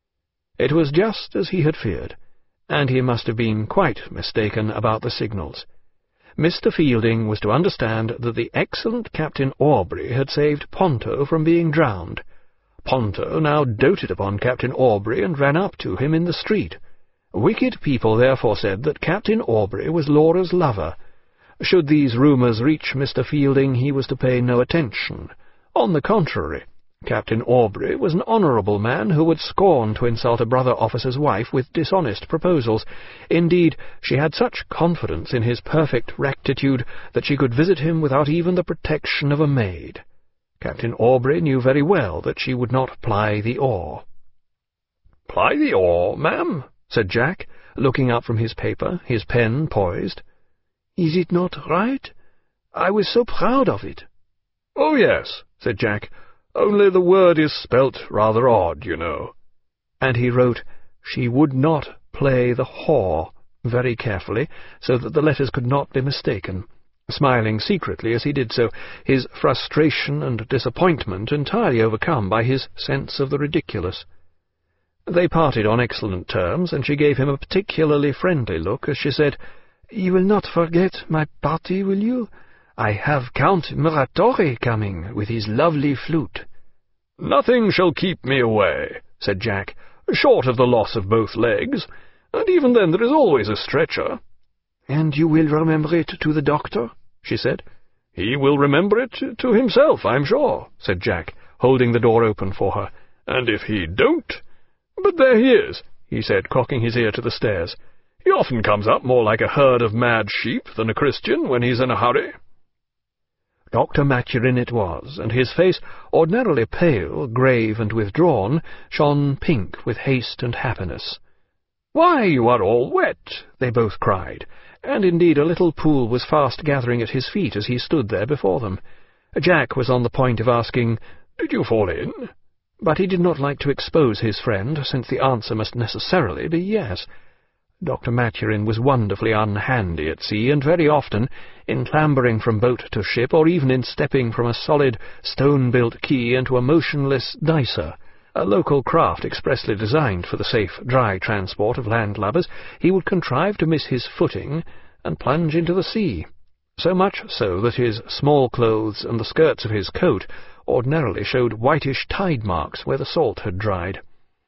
S1: It was just as he had feared, and he must have been quite mistaken about the signals. Mr. Fielding was to understand that the excellent Captain Aubrey had saved Ponto from being drowned. Ponto now doted upon Captain Aubrey and ran up to him in the street. Wicked people therefore said that Captain Aubrey was Laura's lover. Should these rumours reach Mr. Fielding, he was to pay no attention. On the contrary, Captain Aubrey was an honourable man who would scorn to insult a brother officer's wife with dishonest proposals. Indeed, she had such confidence in his perfect rectitude that she could visit him without even the protection of a maid. Captain Aubrey knew very well that she would not ply the oar.
S2: "Ply the oar, ma'am?"
S1: said Jack, looking up from his paper, his pen poised. "Is it not right? I was so proud of it."
S2: "Oh, yes," said Jack, "only the word is spelt rather odd, you know."
S1: And he wrote, "She would not play the whore," very carefully, so that the letters could not be mistaken, smiling secretly as he did so, his frustration and disappointment entirely overcome by his sense of the ridiculous. They parted on excellent terms, and she gave him a particularly friendly look as she said, "You will not forget my party, will you? I have Count Muratori coming with his lovely flute."
S2: "Nothing shall keep me away," said Jack, "short of the loss of both legs, and even then there is always a stretcher."
S1: "And you will remember it to the doctor?" she said.
S2: "He will remember it to himself, I'm sure," said Jack, holding the door open for her. "And if he don't... But there he is," he said, cocking his ear to the stairs. "He often comes up more like a herd of mad sheep than a Christian when he's in a hurry."
S1: Dr. Maturin it was, and his face, ordinarily pale, grave, and withdrawn, shone pink with haste and happiness. "Why, you are all wet!" they both cried, and indeed a little pool was fast gathering at his feet as he stood there before them. Jack was on the point of asking, "Did you fall in?" but he did not like to expose his friend, since the answer must necessarily be yes. Dr. Maturin was wonderfully unhandy at sea, and very often, in clambering from boat to ship, or even in stepping from a solid, stone-built quay into a motionless dicer, a local craft expressly designed for the safe, dry transport of landlubbers, he would contrive to miss his footing and plunge into the sea, so much so that his small clothes and the skirts of his coat ordinarily showed whitish tide marks where the salt had dried.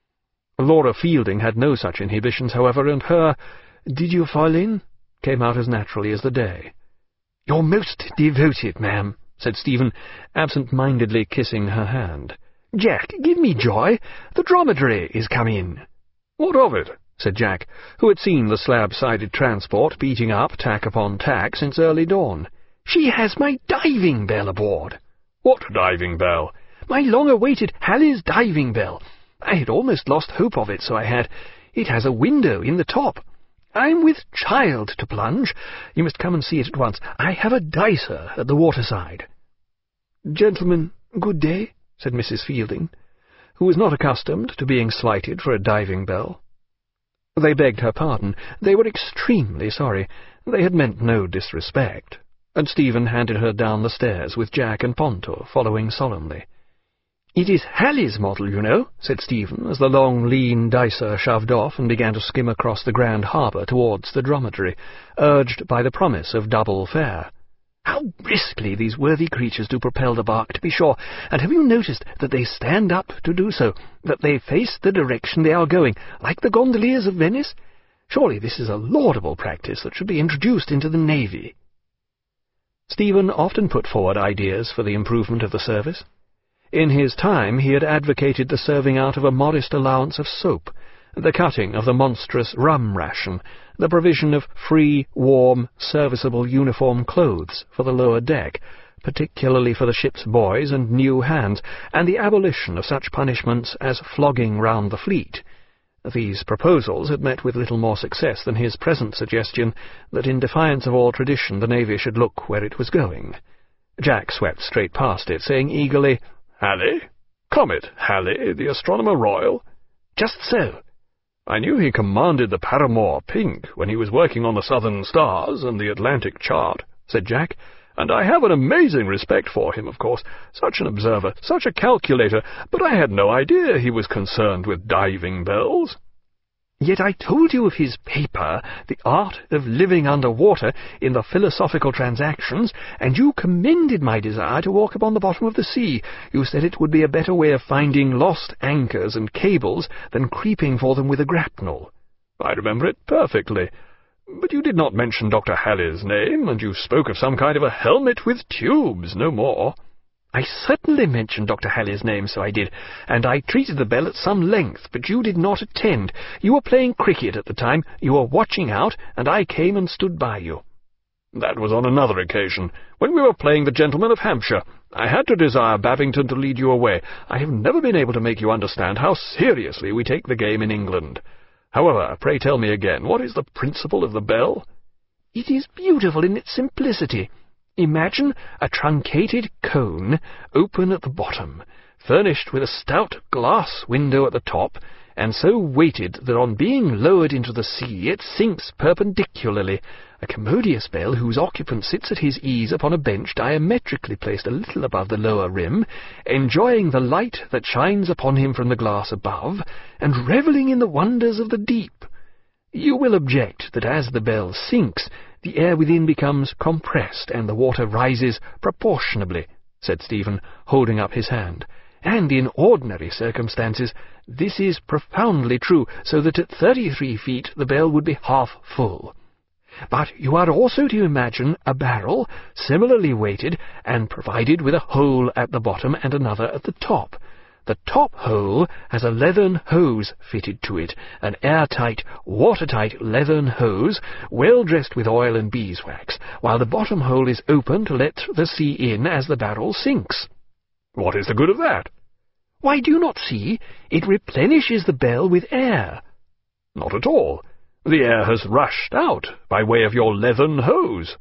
S1: Laura Fielding had no such inhibitions, however, and her "Did you fall in?" came out as naturally as the day. "You're most devoted, ma'am," said Stephen, absent-mindedly kissing her hand. "Jack, give me joy. The dromedary is come in."
S2: "What of it?"
S1: said Jack, who had seen the slab-sided transport beating up tack upon tack since early dawn. "She has my diving bell aboard."
S2: "What diving bell?"
S1: "My long-awaited Halley's diving bell. I had almost lost hope of it, so I had. It has a window in the top. I'm with child to plunge. You must come and see it at once. I have a dicer at the waterside." "Gentlemen, good day," said Mrs. Fielding, who was not accustomed to being slighted for a diving bell. They begged her pardon. They were extremely sorry. They had meant no disrespect, and Stephen handed her down the stairs with Jack and Ponto following solemnly. "It is Halley's model, you know," said Stephen, as the long, lean dicer shoved off and began to skim across the Grand Harbour towards the dromedary, urged by the promise of double fare. "How briskly these worthy creatures do propel the bark, to be sure, and have you noticed that they stand up to do so, that they face the direction they are going, like the gondoliers of Venice? Surely this is a laudable practice that should be introduced into the navy." Stephen often put forward ideas for the improvement of the service. In his time he had advocated the serving out of a modest allowance of soap, the cutting of the monstrous rum ration, the provision of free, warm, serviceable uniform clothes for the lower deck, particularly for the ship's boys and new hands, and the abolition of such punishments as flogging round the fleet. These proposals had met with little more success than his present suggestion that in defiance of all tradition the Navy should look where it was going. Jack swept straight past it, saying eagerly, "Halley? Comet Halley, the Astronomer Royal?"
S2: "Just so." "I knew he commanded the Paramore Pink when he was working on the Southern Stars and the Atlantic Chart," said Jack, "and I have an amazing respect for him, of course. Such an observer, such a calculator, but I had no idea he was concerned with diving bells."
S1: "Yet I told you of his paper, The Art of Living Under Water, in the Philosophical Transactions, and you commended my desire to walk upon the bottom of the sea. You said it would be a better way of finding lost anchors and cables than creeping for them with a grapnel."
S2: "I remember it perfectly. But you did not mention Dr. Halley's name, and you spoke of some kind of a helmet with tubes, no more."
S1: "I certainly mentioned Dr. Halley's name, so I did, and I treated the bell at some length, but you did not attend. You were playing cricket at the time, you were watching out, and I came and stood by you."
S2: "That was on another occasion, when we were playing the Gentlemen of Hampshire. I had to desire Babington to lead you away. I have never been able to make you understand how seriously we take the game in England. However, pray tell me again, what is the principle of the bell?"
S1: "It is beautiful in its simplicity. Imagine a truncated cone, open at the bottom, furnished with a stout glass window at the top, and so weighted that on being lowered into the sea it sinks perpendicularly, a commodious bell whose occupant sits at his ease upon a bench diametrically placed a little above the lower rim, enjoying the light that shines upon him from the glass above, and revelling in the wonders of the deep. You will object that as the bell sinks, the air within becomes compressed, and the water rises proportionably," said Stephen, holding up his hand. "And in ordinary circumstances this is profoundly true, so that at 33 feet the bell would be half full. But you are also to imagine a barrel, similarly weighted, and provided with a hole at the bottom and another at the top. The top hole has a leathern hose fitted to it, an airtight, watertight leathern hose, well dressed with oil and beeswax, while the bottom hole is open to let the sea in as the barrel sinks."
S2: "What is the good of that?"
S1: "Why, do you not see? It replenishes the bell with air."
S2: "Not at all. The air has rushed out by way of your leathern hose."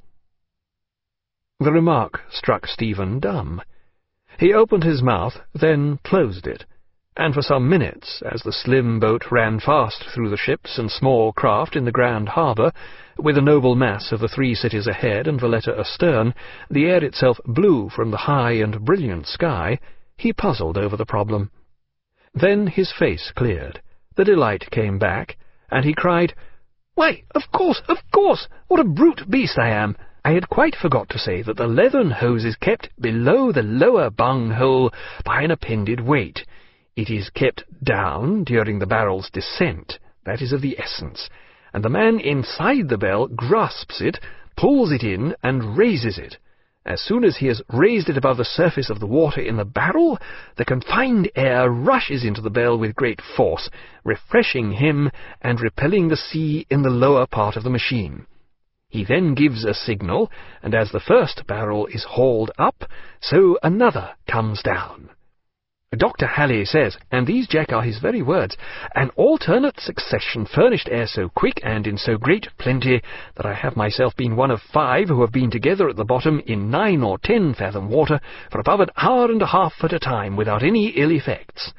S1: The remark struck Stephen dumb. He opened his mouth, then closed it, and for some minutes, as the slim boat ran fast through the ships and small craft in the Grand Harbour, with the noble mass of the three cities ahead and Valletta astern, the air itself blue from the high and brilliant sky, he puzzled over the problem. Then his face cleared, the delight came back, and he cried, "Why, of course! What a brute beast I am! I had quite forgot to say that the leathern hose is kept below the lower bung-hole by an appended weight. It is kept down during the barrel's descent, that is of the essence, and the man inside the bell grasps it, pulls it in, and raises it. As soon as he has raised it above the surface of the water in the barrel, the confined air rushes into the bell with great force, refreshing him and repelling the sea in the lower part of the machine. He then gives a signal, and as the first barrel is hauled up, so another comes down. Dr. Halley says, and these, Jack, are his very words, an alternate succession furnished air so quick and in so great plenty that I have myself been one of 5 who have been together at the bottom in 9 or 10 fathom water for above an hour and a half at a time without any ill effects."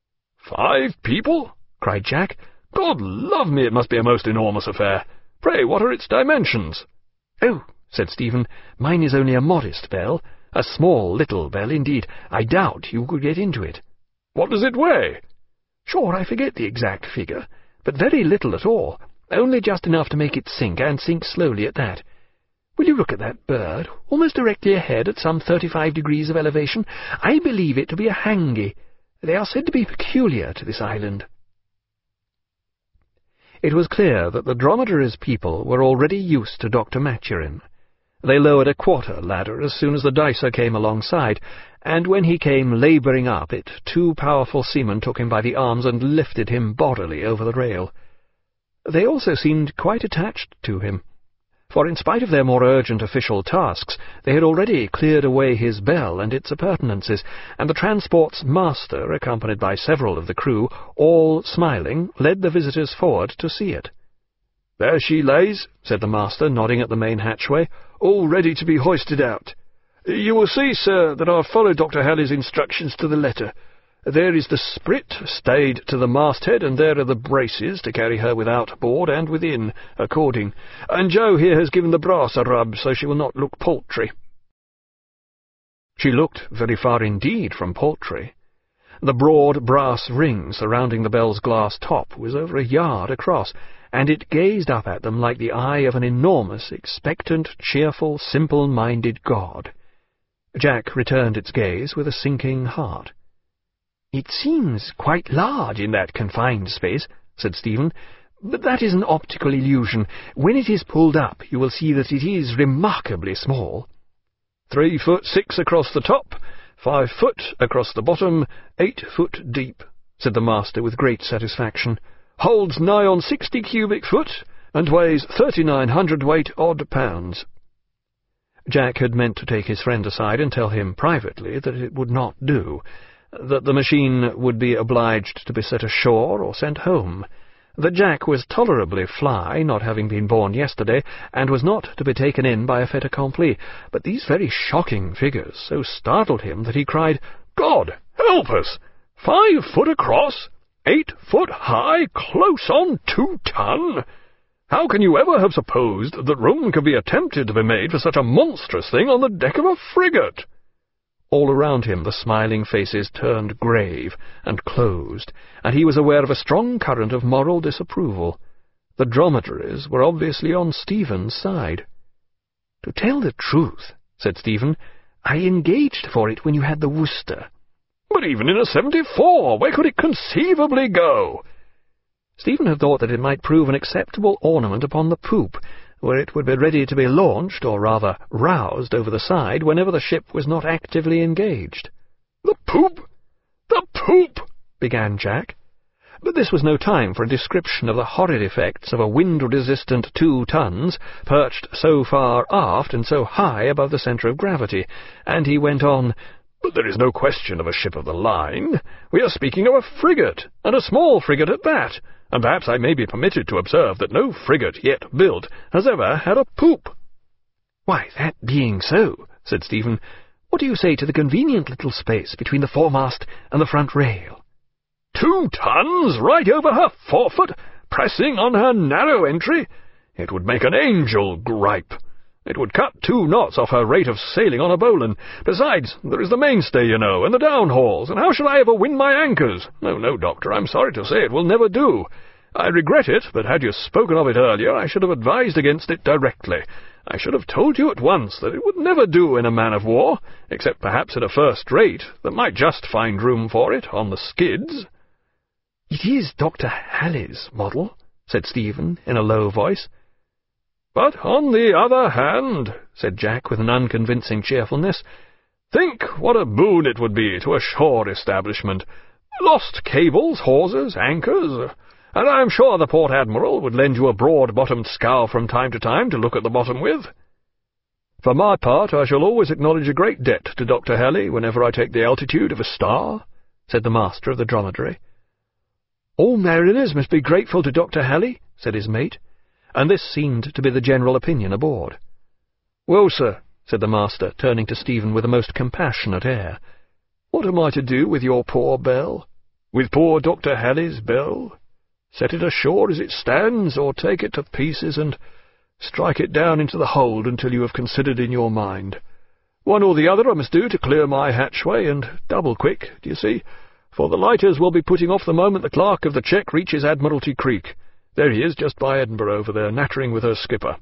S2: "5 people?" cried Jack. "God love me, it must be a most enormous affair. Pray, what are its dimensions?"
S1: "Oh," said Stephen, "mine is only a modest bell. A small little bell, indeed. I doubt you could get into it."
S2: "What does it weigh?"
S1: "Sure, I forget the exact figure, but very little at all. Only just enough to make it sink, and sink slowly at that. Will you look at that bird, almost directly ahead at some 35 degrees of elevation? I believe it to be a hangy. They are said to be peculiar to this island." It was clear that the dromedary's people were already used to Dr. Maturin. They lowered a quarter ladder as soon as the dicer came alongside, and when he came labouring up it, 2 powerful seamen took him by the arms and lifted him bodily over the rail. They also seemed quite attached to him, for in spite of their more urgent official tasks, they had already cleared away his bell and its appurtenances, and the transport's master, accompanied by several of the crew, all smiling, led the visitors forward to see it.
S2: "There she lays," said the master, nodding at the main hatchway, "all ready to be hoisted out. You will see, sir, that I have followed Dr. Halley's instructions to the letter. There is the sprit stayed to the masthead, and there are the braces to carry her without board and within, according, and Joe here has given the brass a rub so she will not look paltry."
S1: She looked very far indeed from paltry. The broad brass ring surrounding the bell's glass top was over a yard across, and it gazed up at them like the eye of an enormous, expectant, cheerful, simple-minded god. Jack returned its gaze with a sinking heart. "It seems quite large in that confined space," said Stephen, "but that is an optical illusion. When it is pulled up, you will see that it is remarkably small."
S2: 3'6" across the top, 5 foot across the bottom, 8 foot deep," said the master with great satisfaction. "Holds nigh on 60 cubic foot, and weighs 3,900 hundredweight-odd pounds."
S1: Jack had meant to take his friend aside and tell him privately that it would not do, that the machine would be obliged to be set ashore or sent home, that Jack was tolerably fly, not having been born yesterday, and was not to be taken in by a fait accompli, but these very shocking figures so startled him that he cried, "God help us! 5 foot across, 8 foot high, close on 2 ton! How can you ever have supposed that room could be attempted to be made for such a monstrous thing on the deck of a frigate?" All around him the smiling faces turned grave and closed, and he was aware of a strong current of moral disapproval. The dromedaries were obviously on Stephen's side. "To tell the truth," said Stephen, "I engaged for it when you had the Worcester."
S2: "But even in a 74, where could it conceivably go?"
S1: Stephen had thought that it might prove an acceptable ornament upon the poop, where it would be ready to be launched, or rather roused, over the side whenever the ship was not actively engaged.
S2: "The poop! The poop!" began Jack.
S1: But this was no time for a description of the horrid effects of a wind-resistant 2 tons, perched so far aft and so high above the centre of gravity, and he went on,
S2: "But there is no question of a ship of the line. We are speaking of a frigate, and a small frigate at that, and perhaps I may be permitted to observe that no frigate yet built has ever had a poop."
S1: "Why, that being so," said Stephen, "what do you say to the convenient little space between the foremast and the front rail?"
S2: 2 tons right over her forefoot, pressing on her narrow entry. It would make an angel gripe. It would cut 2 knots off her rate of sailing on a bowline. Besides, there is the mainstay, you know, and the downhauls, and how shall I ever wind my anchors? No, Doctor, I'm sorry to say it will never do. I regret it, but had you spoken of it earlier, I should have advised against it directly. I should have told you at once that it would never do in a man-of-war, except perhaps in a first-rate, that might just find room for it on the skids."
S1: "It is Dr. Halley's model," said Stephen in a low voice.
S2: "But on the other hand," said Jack with an unconvincing cheerfulness, "think what a boon it would be to a shore establishment. Lost cables, hawsers, anchors, and I am sure the Port Admiral would lend you a broad-bottomed scow from time to time to look at the bottom with. For my part, I shall always acknowledge a great debt to Dr. Halley whenever I take the altitude of a star," said the master of the dromedary.
S1: "All mariners must be grateful to Dr. Halley," said his mate, and this seemed to be the general opinion aboard.
S2: "Well, sir," said the master, turning to Stephen with a most compassionate air, "what am I to do with your poor bell? With poor Dr. Halley's bell? Set it ashore as it stands, or take it to pieces and strike it down into the hold until you have considered in your mind? One or the other I must do to clear my hatchway, and double quick, do you see, for the lighters will be putting off the moment the clerk of the check reaches Admiralty Creek. There he is, just by Edinburgh over there, nattering with her skipper."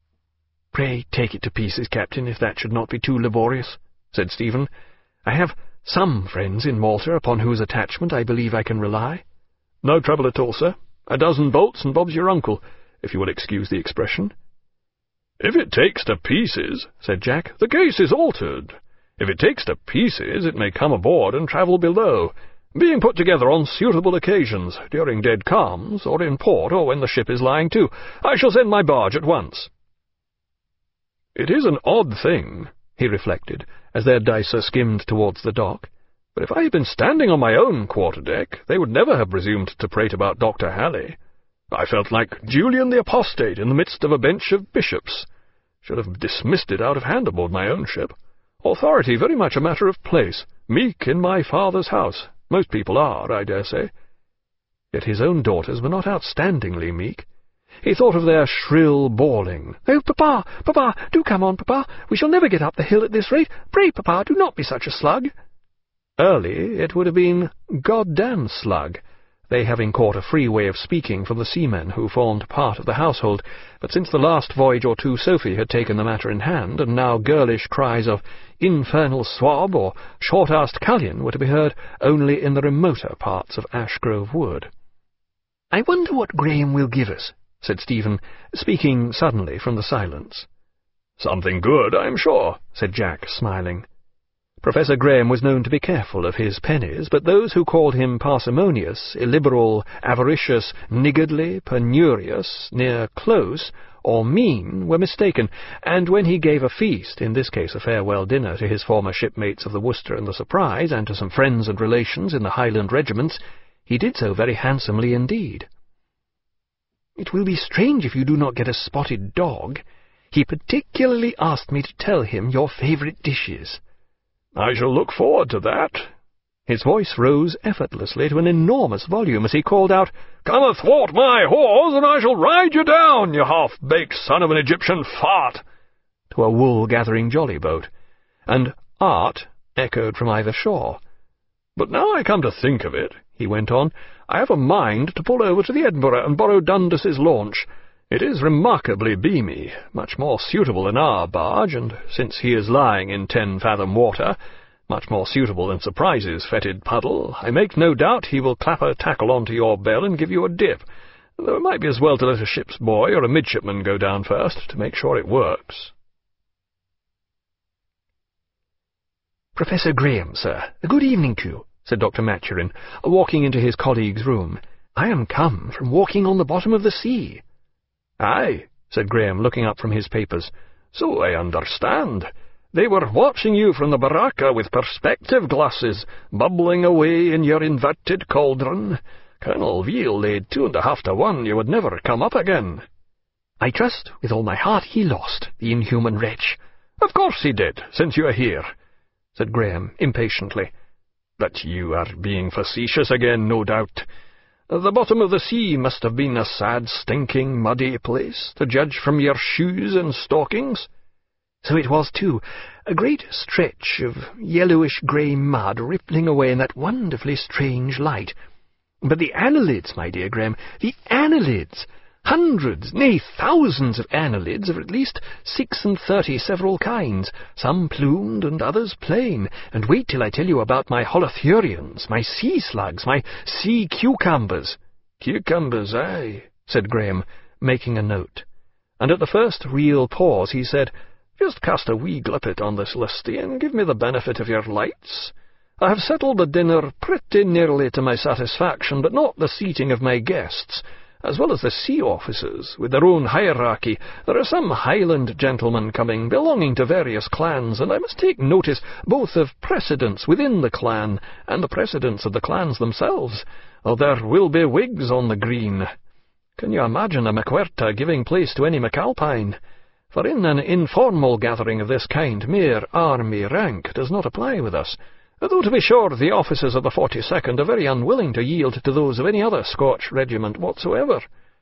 S1: "Pray take it to pieces, Captain, if that should not be too laborious," said Stephen. "I have some friends in Malta upon whose attachment I believe I can rely."
S2: "No trouble at all, sir. A dozen bolts and Bob's your uncle, if you will excuse the expression." "If it takes to pieces," said Jack, "the case is altered. If it takes to pieces, it may come aboard and travel below, being put together on suitable occasions, during dead calms, or in port, or when the ship is lying to. I shall send my barge at once." "It is an odd thing," he reflected, as their dicer skimmed towards the dock, "but if I had been standing on my own quarter-deck, they would never have presumed to prate about Dr. Halley. I felt like Julian the Apostate in the midst of a bench of bishops. Should have dismissed it out of hand aboard my own ship. Authority very much a matter of place. Meek in my father's house. Most people are, I dare say." Yet his own daughters were not outstandingly meek. He thought of their shrill bawling. "Oh, Papa, Papa, do come on, Papa. We shall never get up the hill at this rate. Pray, Papa, do not be such a slug." Early it would have been "goddamn slug," they having caught a free way of speaking from the seamen who formed part of the household, but since the last voyage or two Sophie had taken the matter in hand, and now girlish cries of "infernal swab" or "short-assed cullion" were to be heard only in the remoter parts of Ashgrove Wood. "I wonder what Graham will give us," said Stephen, speaking suddenly from the silence. "Something good, I am sure," said Jack, smiling. Professor Graham was known to be careful of his pennies, but those who called him parsimonious, illiberal, avaricious, niggardly, penurious, near close, or mean, were mistaken, and when he gave a feast, in this case a farewell dinner, to his former shipmates of the Worcester and the Surprise, and to some friends and relations in the Highland regiments, he did so very handsomely indeed. "It will be strange if you do not get a spotted dog. He particularly asked me to tell him your favourite dishes." "I shall look forward to that." His voice rose effortlessly to an enormous volume as he called out, "Come athwart my hawse, and I shall ride you down, you half-baked son of an Egyptian fart," to a wool-gathering jolly-boat, and "art" echoed from either shore. "But now I come to think of it," he went on, "I have a mind to pull over to the Edinburgh and borrow Dundas's launch. It is remarkably beamy, much more suitable than our barge, and since he is lying in 10-fathom water, much more suitable than Surprise's fetid puddle, I make no doubt he will clap a tackle on to your bell and give you a dip, though it might be as well to let a ship's boy or a midshipman go down first, to make sure it works." "Professor Graham, sir, good evening to you," said Dr. Maturin, walking into his colleague's room. "I am come from walking on the bottom of the sea." "Aye," said Graham, looking up from his papers. "So I understand. They were watching you from the baraka with perspective glasses, bubbling away in your inverted cauldron. Colonel Veal laid 2.5 to 1 you would never come up again." "I trust with all my heart he lost, the inhuman wretch." "Of course he did, since you are here," said Graham impatiently. "But you are being facetious again, no doubt. The bottom of the sea must have been a sad, stinking, muddy place, to judge from your shoes and stockings." "So it was, too. A great stretch of yellowish-grey mud rippling away in that wonderfully strange light. But the annelids, my dear Graham, the annelids! Hundreds, nay, thousands of annelids of at least 36 several kinds, some plumed and others plain, and wait till I tell you about my holothurians, my sea-slugs, my sea-cucumbers." "Cucumbers, aye," said Graham, making a note, and at the first real pause he said, "Just cast a wee glippet on this listy, and give me the benefit of your lights. I have settled the dinner pretty nearly to my satisfaction, but not the seating of my guests. As well as the sea officers, with their own hierarchy, there are some Highland gentlemen coming, belonging to various clans, and I must take notice both of precedents within the clan, and the precedents of the clans themselves, or there will be wigs on the green. Can you imagine a MacWhirter giving place to any MacAlpine? For in an informal gathering of this kind, mere army rank does not apply with us, though to be sure the officers of the 42nd are very unwilling to yield to those of any other Scotch regiment whatsoever."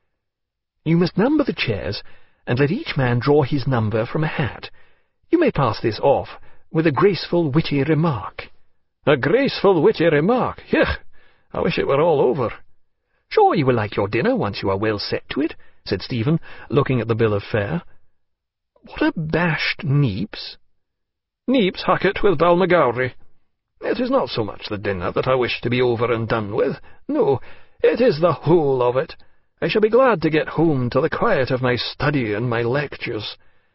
S2: "You must number the chairs, and let each man draw his number from a hat. You may pass this off with a graceful, witty remark." "A graceful, witty remark! Hech! I wish it were all over." "Sure you will like your dinner once you are well set to it," said Stephen, looking at the bill of fare. "What a bashed neeps!" "Neeps Hackett with Balmagowrie. It is not so much the dinner that I wish to be over and done with. No, it is the whole of it. I shall be glad to get home to the quiet of my study and my lectures.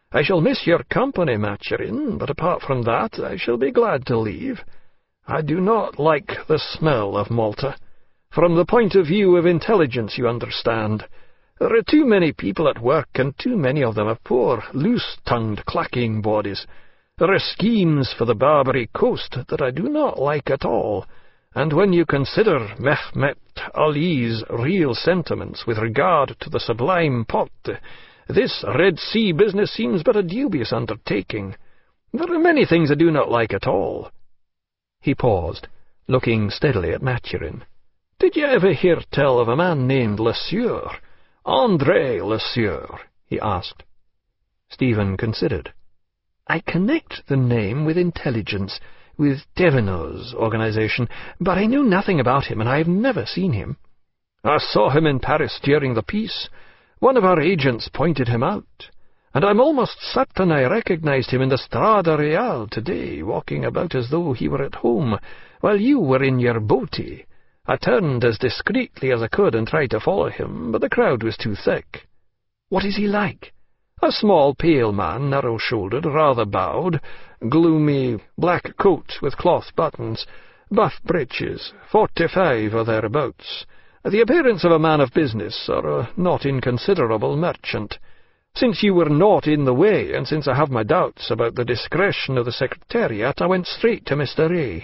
S1: I shall miss your company, Maturin, but apart from that I shall be glad to leave. I do not like the smell of Malta. From the point of view of intelligence, you understand. There are too many people at work, and too many of them are poor, loose-tongued, clacking bodies. There are schemes for the Barbary coast that I do not like at all, and when you consider Mehmet Ali's real sentiments with regard to the Sublime Porte, this Red Sea business seems but a dubious undertaking. There are many things I do not like at all." He paused, looking steadily at Maturin. "Did you ever hear tell of a man named Le Sueur? André Le Sueur?" he asked. Stephen considered. "I connect the name with intelligence, with Devenot's organization, but I know nothing about him, and I have never seen him." "I saw him in Paris during the peace. One of our agents pointed him out, and I'm almost certain I recognized him in the Strada Reale today, walking about as though he were at home, while you were in your boatie. I turned as discreetly as I could and tried to follow him, but the crowd was too thick." "What is he like?" "A small, pale man, narrow-shouldered, rather bowed, gloomy, black coat with cloth buttons, buff breeches, 45 or thereabouts. The appearance of a man of business, or a not inconsiderable merchant. Since you were not in the way, and since I have my doubts about the discretion of the Secretariat, I went straight to Mr. Ray."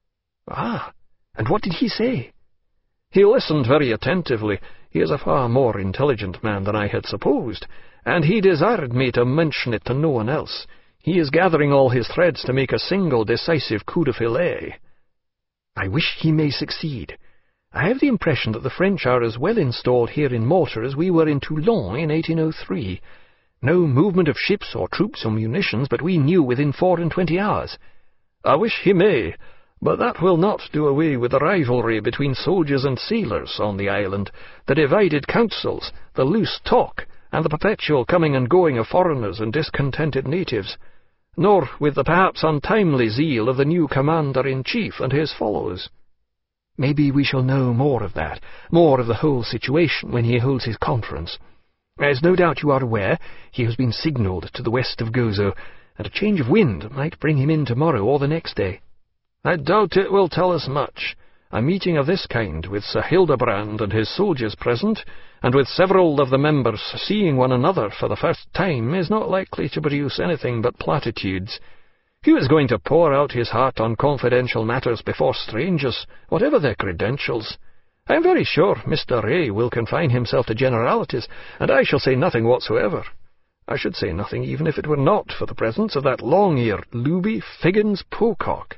S1: "Ah, and what did he say?" "He listened very attentively. He is a far more intelligent man than I had supposed, and he desired me to mention it to no one else. He is gathering all his threads to make a single decisive coup de filet." "I wish he may succeed. I have the impression that the French are as well installed here in Malta as we were in Toulon in 1803. No movement of ships or troops or munitions, but we knew within 24 hours. "I wish he may, but that will not do away with the rivalry between soldiers and sailors on the island, the divided councils, the loose talk, and the perpetual coming and going of foreigners and discontented natives, nor with the perhaps untimely zeal of the new commander-in-chief and his followers." "Maybe we shall know more of that, more of the whole situation, when he holds his conference. As no doubt you are aware, he has been signalled to the west of Gozo, and a change of wind might bring him in tomorrow or the next day." "I doubt it will tell us much. A meeting of this kind, with Sir Hildebrand and his soldiers present, and with several of the members seeing one another for the first time, is not likely to produce anything but platitudes. Who is going to pour out his heart on confidential matters before strangers, whatever their credentials? I am very sure Mr. Ray will confine himself to generalities, and I shall say nothing whatsoever. I should say nothing even if it were not for the presence of that long-eared looby, Figgins Pocock."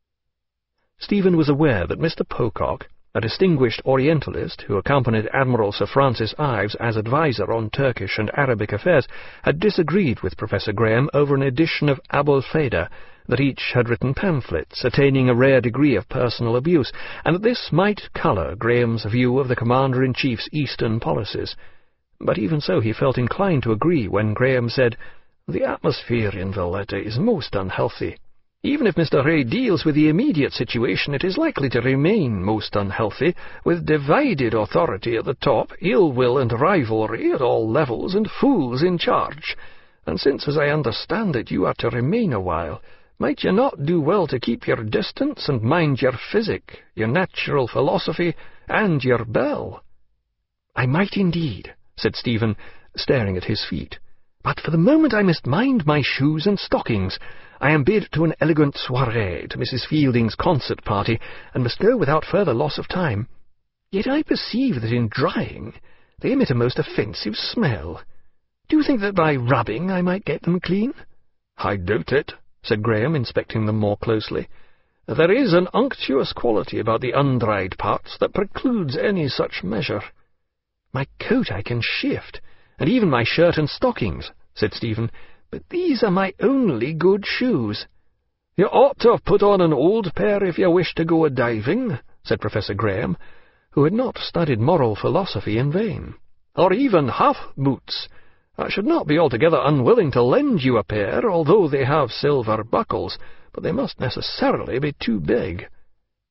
S1: Stephen was aware that Mr. Pocock, a distinguished Orientalist who accompanied Admiral Sir Francis Ives as adviser on Turkish and Arabic affairs, had disagreed with Professor Graham over an edition of Abulfeda, that each had written pamphlets attaining a rare degree of personal abuse, and that this might colour Graham's view of the Commander-in-Chief's Eastern policies. But even so he felt inclined to agree when Graham said, "The atmosphere in Valletta is most unhealthy. Even if Mr. Ray deals with the immediate situation, it is likely to remain most unhealthy, with divided authority at the top, ill will and rivalry at all levels, and fools in charge. And since, as I understand it, you are to remain a while, might you not do well to keep your distance and mind your physic, your natural philosophy, and your bell?" "I might indeed," said Stephen, staring at his feet. "But for the moment I must mind my shoes and stockings. I am bid to an elegant soirée, to Mrs. Fielding's concert party, and must go without further loss of time. Yet I perceive that in drying they emit a most offensive smell. Do you think that by rubbing I might get them clean?" "I doubt it," said Graham, inspecting them more closely. "There is an unctuous quality about the undried parts that precludes any such measure." "My coat I can shift, and even my shirt and stockings," said Stephen, "but these are my only good shoes." "You ought to have put on an old pair if you wish to go a-diving," said Professor Graham, who had not studied moral philosophy in vain, "or even half-boots. I should not be altogether unwilling to lend you a pair, although they have silver buckles, but they must necessarily be too big."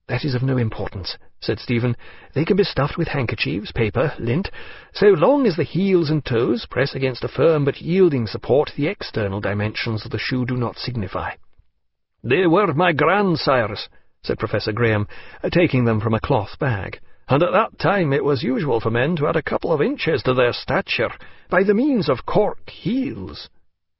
S1: "That is of no importance," said Stephen. "They can be stuffed with handkerchiefs, paper, lint. So long as the heels and toes press against a firm but yielding support, the external dimensions of the shoe do not signify." "They were my grandsires," said Professor Graham, taking them from a cloth bag, "and at that time it was usual for men to add a couple of inches to their stature by the means of cork heels."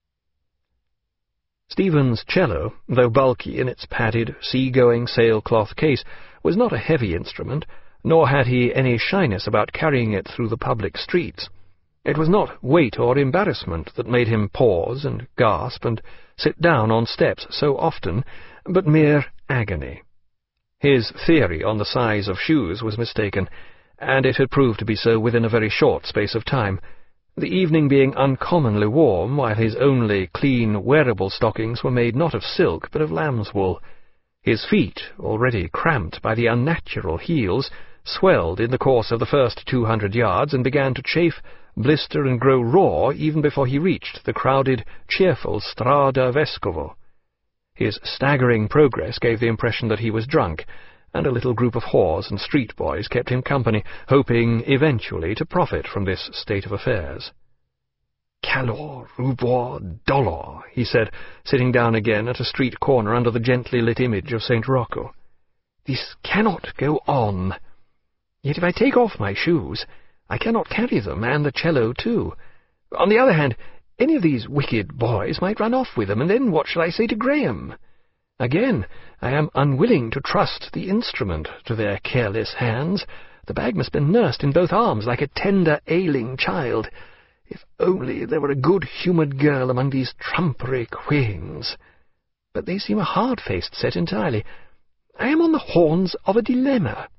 S1: Stephen's cello, though bulky in its padded, sea-going sailcloth case, was not a heavy instrument, nor had he any shyness about carrying it through the public streets. It was not weight or embarrassment that made him pause and gasp and sit down on steps so often, but mere agony. His theory on the size of shoes was mistaken, and it had proved to be so within a very short space of time, the evening being uncommonly warm, while his only clean, wearable stockings were made not of silk but of lamb's wool. His feet, already cramped by the unnatural heels, swelled in the course of the first 200 yards and began to chafe, blister, and grow raw even before he reached the crowded, cheerful Strada Vescovo. His staggering progress gave the impression that he was drunk, and a little group of whores and street boys kept him company, hoping eventually to profit from this state of affairs. "Calor, rubor, dolor," he said, sitting down again at a street corner under the gently lit image of St. Rocco. "This cannot go on. Yet if I take off my shoes, I cannot carry them, and the cello too. On the other hand, any of these wicked boys might run off with them, and then what shall I say to Graham? Again, I am unwilling to trust the instrument to their careless hands. The bag must be nursed in both arms like a tender, ailing child. If only there were a good-humoured girl among these trumpery queens. But they seem a hard-faced set entirely. I am on the horns of a dilemma."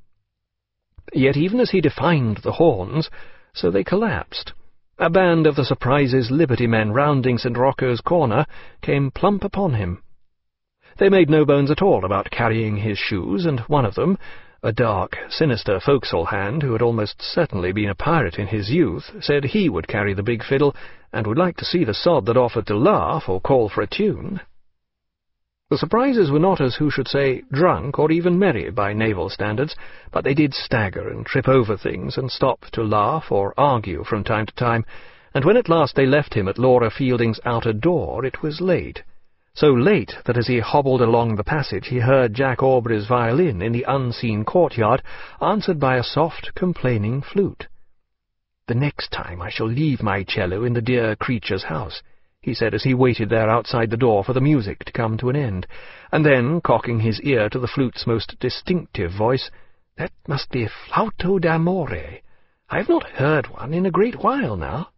S1: Yet even as he defined the horns, so they collapsed. A band of the Surprise's Liberty men rounding St. Rocco's corner came plump upon him. They made no bones at all about carrying his shoes, and one of them, a dark, sinister forecastle hand who had almost certainly been a pirate in his youth, said he would carry the big fiddle, and would like to see the sod that offered to laugh or call for a tune. The Surprises were not, as who should say, drunk or even merry by naval standards, but they did stagger and trip over things and stop to laugh or argue from time to time, and when at last they left him at Laura Fielding's outer door, it was late. So late that as he hobbled along the passage he heard Jack Aubrey's violin in the unseen courtyard, answered by a soft, complaining flute. "The next time I shall leave my cello in the dear creature's house," he said as he waited there outside the door for the music to come to an end, and then, cocking his ear to the flute's most distinctive voice, "That must be Flauto d'Amore. I have not heard one in a great while now."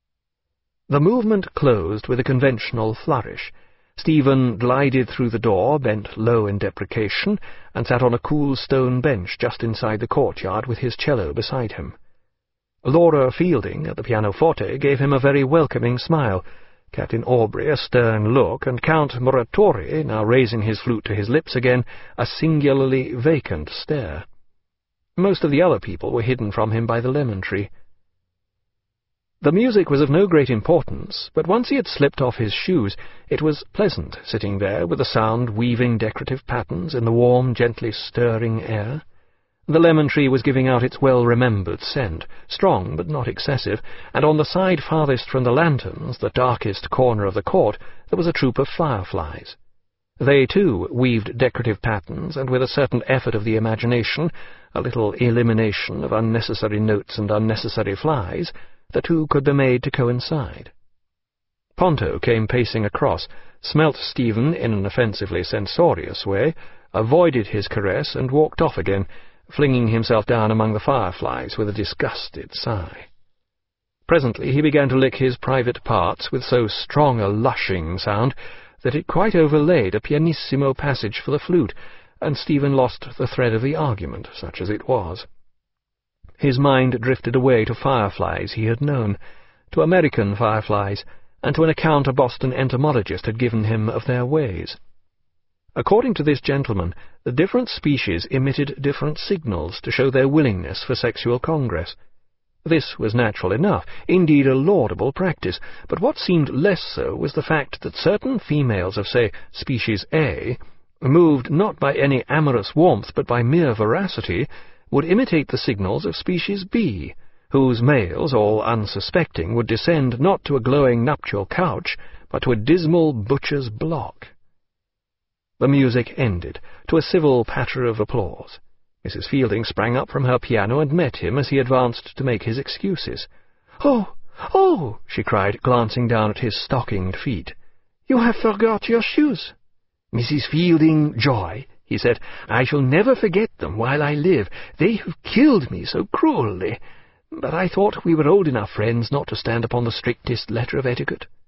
S1: The movement closed with a conventional flourish. Stephen glided through the door, bent low in deprecation, and sat on a cool stone bench just inside the courtyard with his cello beside him. Laura Fielding, at the pianoforte, gave him a very welcoming smile, Captain Aubrey a stern look, and Count Muratori, now raising his flute to his lips again, a singularly vacant stare. Most of the other people were hidden from him by the lemon tree. The music was of no great importance, but once he had slipped off his shoes, it was pleasant sitting there with the sound weaving decorative patterns in the warm, gently stirring air. The lemon tree was giving out its well-remembered scent, strong but not excessive, and on the side farthest from the lanterns, the darkest corner of the court, there was a troop of fireflies. They, too, weaved decorative patterns, and with a certain effort of the imagination, a little elimination of unnecessary notes and unnecessary flies, the two could be made to coincide. Ponto came pacing across, smelt Stephen in an offensively censorious way, avoided his caress, and walked off again, flinging himself down among the fireflies with a disgusted sigh. Presently he began to lick his private parts with so strong a lushing sound that it quite overlaid a pianissimo passage for the flute, and Stephen lost the thread of the argument, such as it was. His mind drifted away to fireflies he had known, to American fireflies, and to an account a Boston entomologist had given him of their ways. According to this gentleman, the different species emitted different signals to show their willingness for sexual congress. This was natural enough, indeed a laudable practice, but what seemed less so was the fact that certain females of, say, species A moved not by any amorous warmth but by mere voracity, would imitate the signals of species B, whose males, all unsuspecting, would descend not to a glowing nuptial couch, but to a dismal butcher's block. The music ended, to a civil patter of applause. Mrs. Fielding sprang up from her piano and met him as he advanced to make his excuses. "Oh, oh!" she cried, glancing down at his stockinged feet. "You have forgot your shoes." "Mrs. Fielding, Joy," he said, "I shall never forget them while I live. They have killed me so cruelly. But I thought we were old enough friends not to stand upon the strictest letter of etiquette."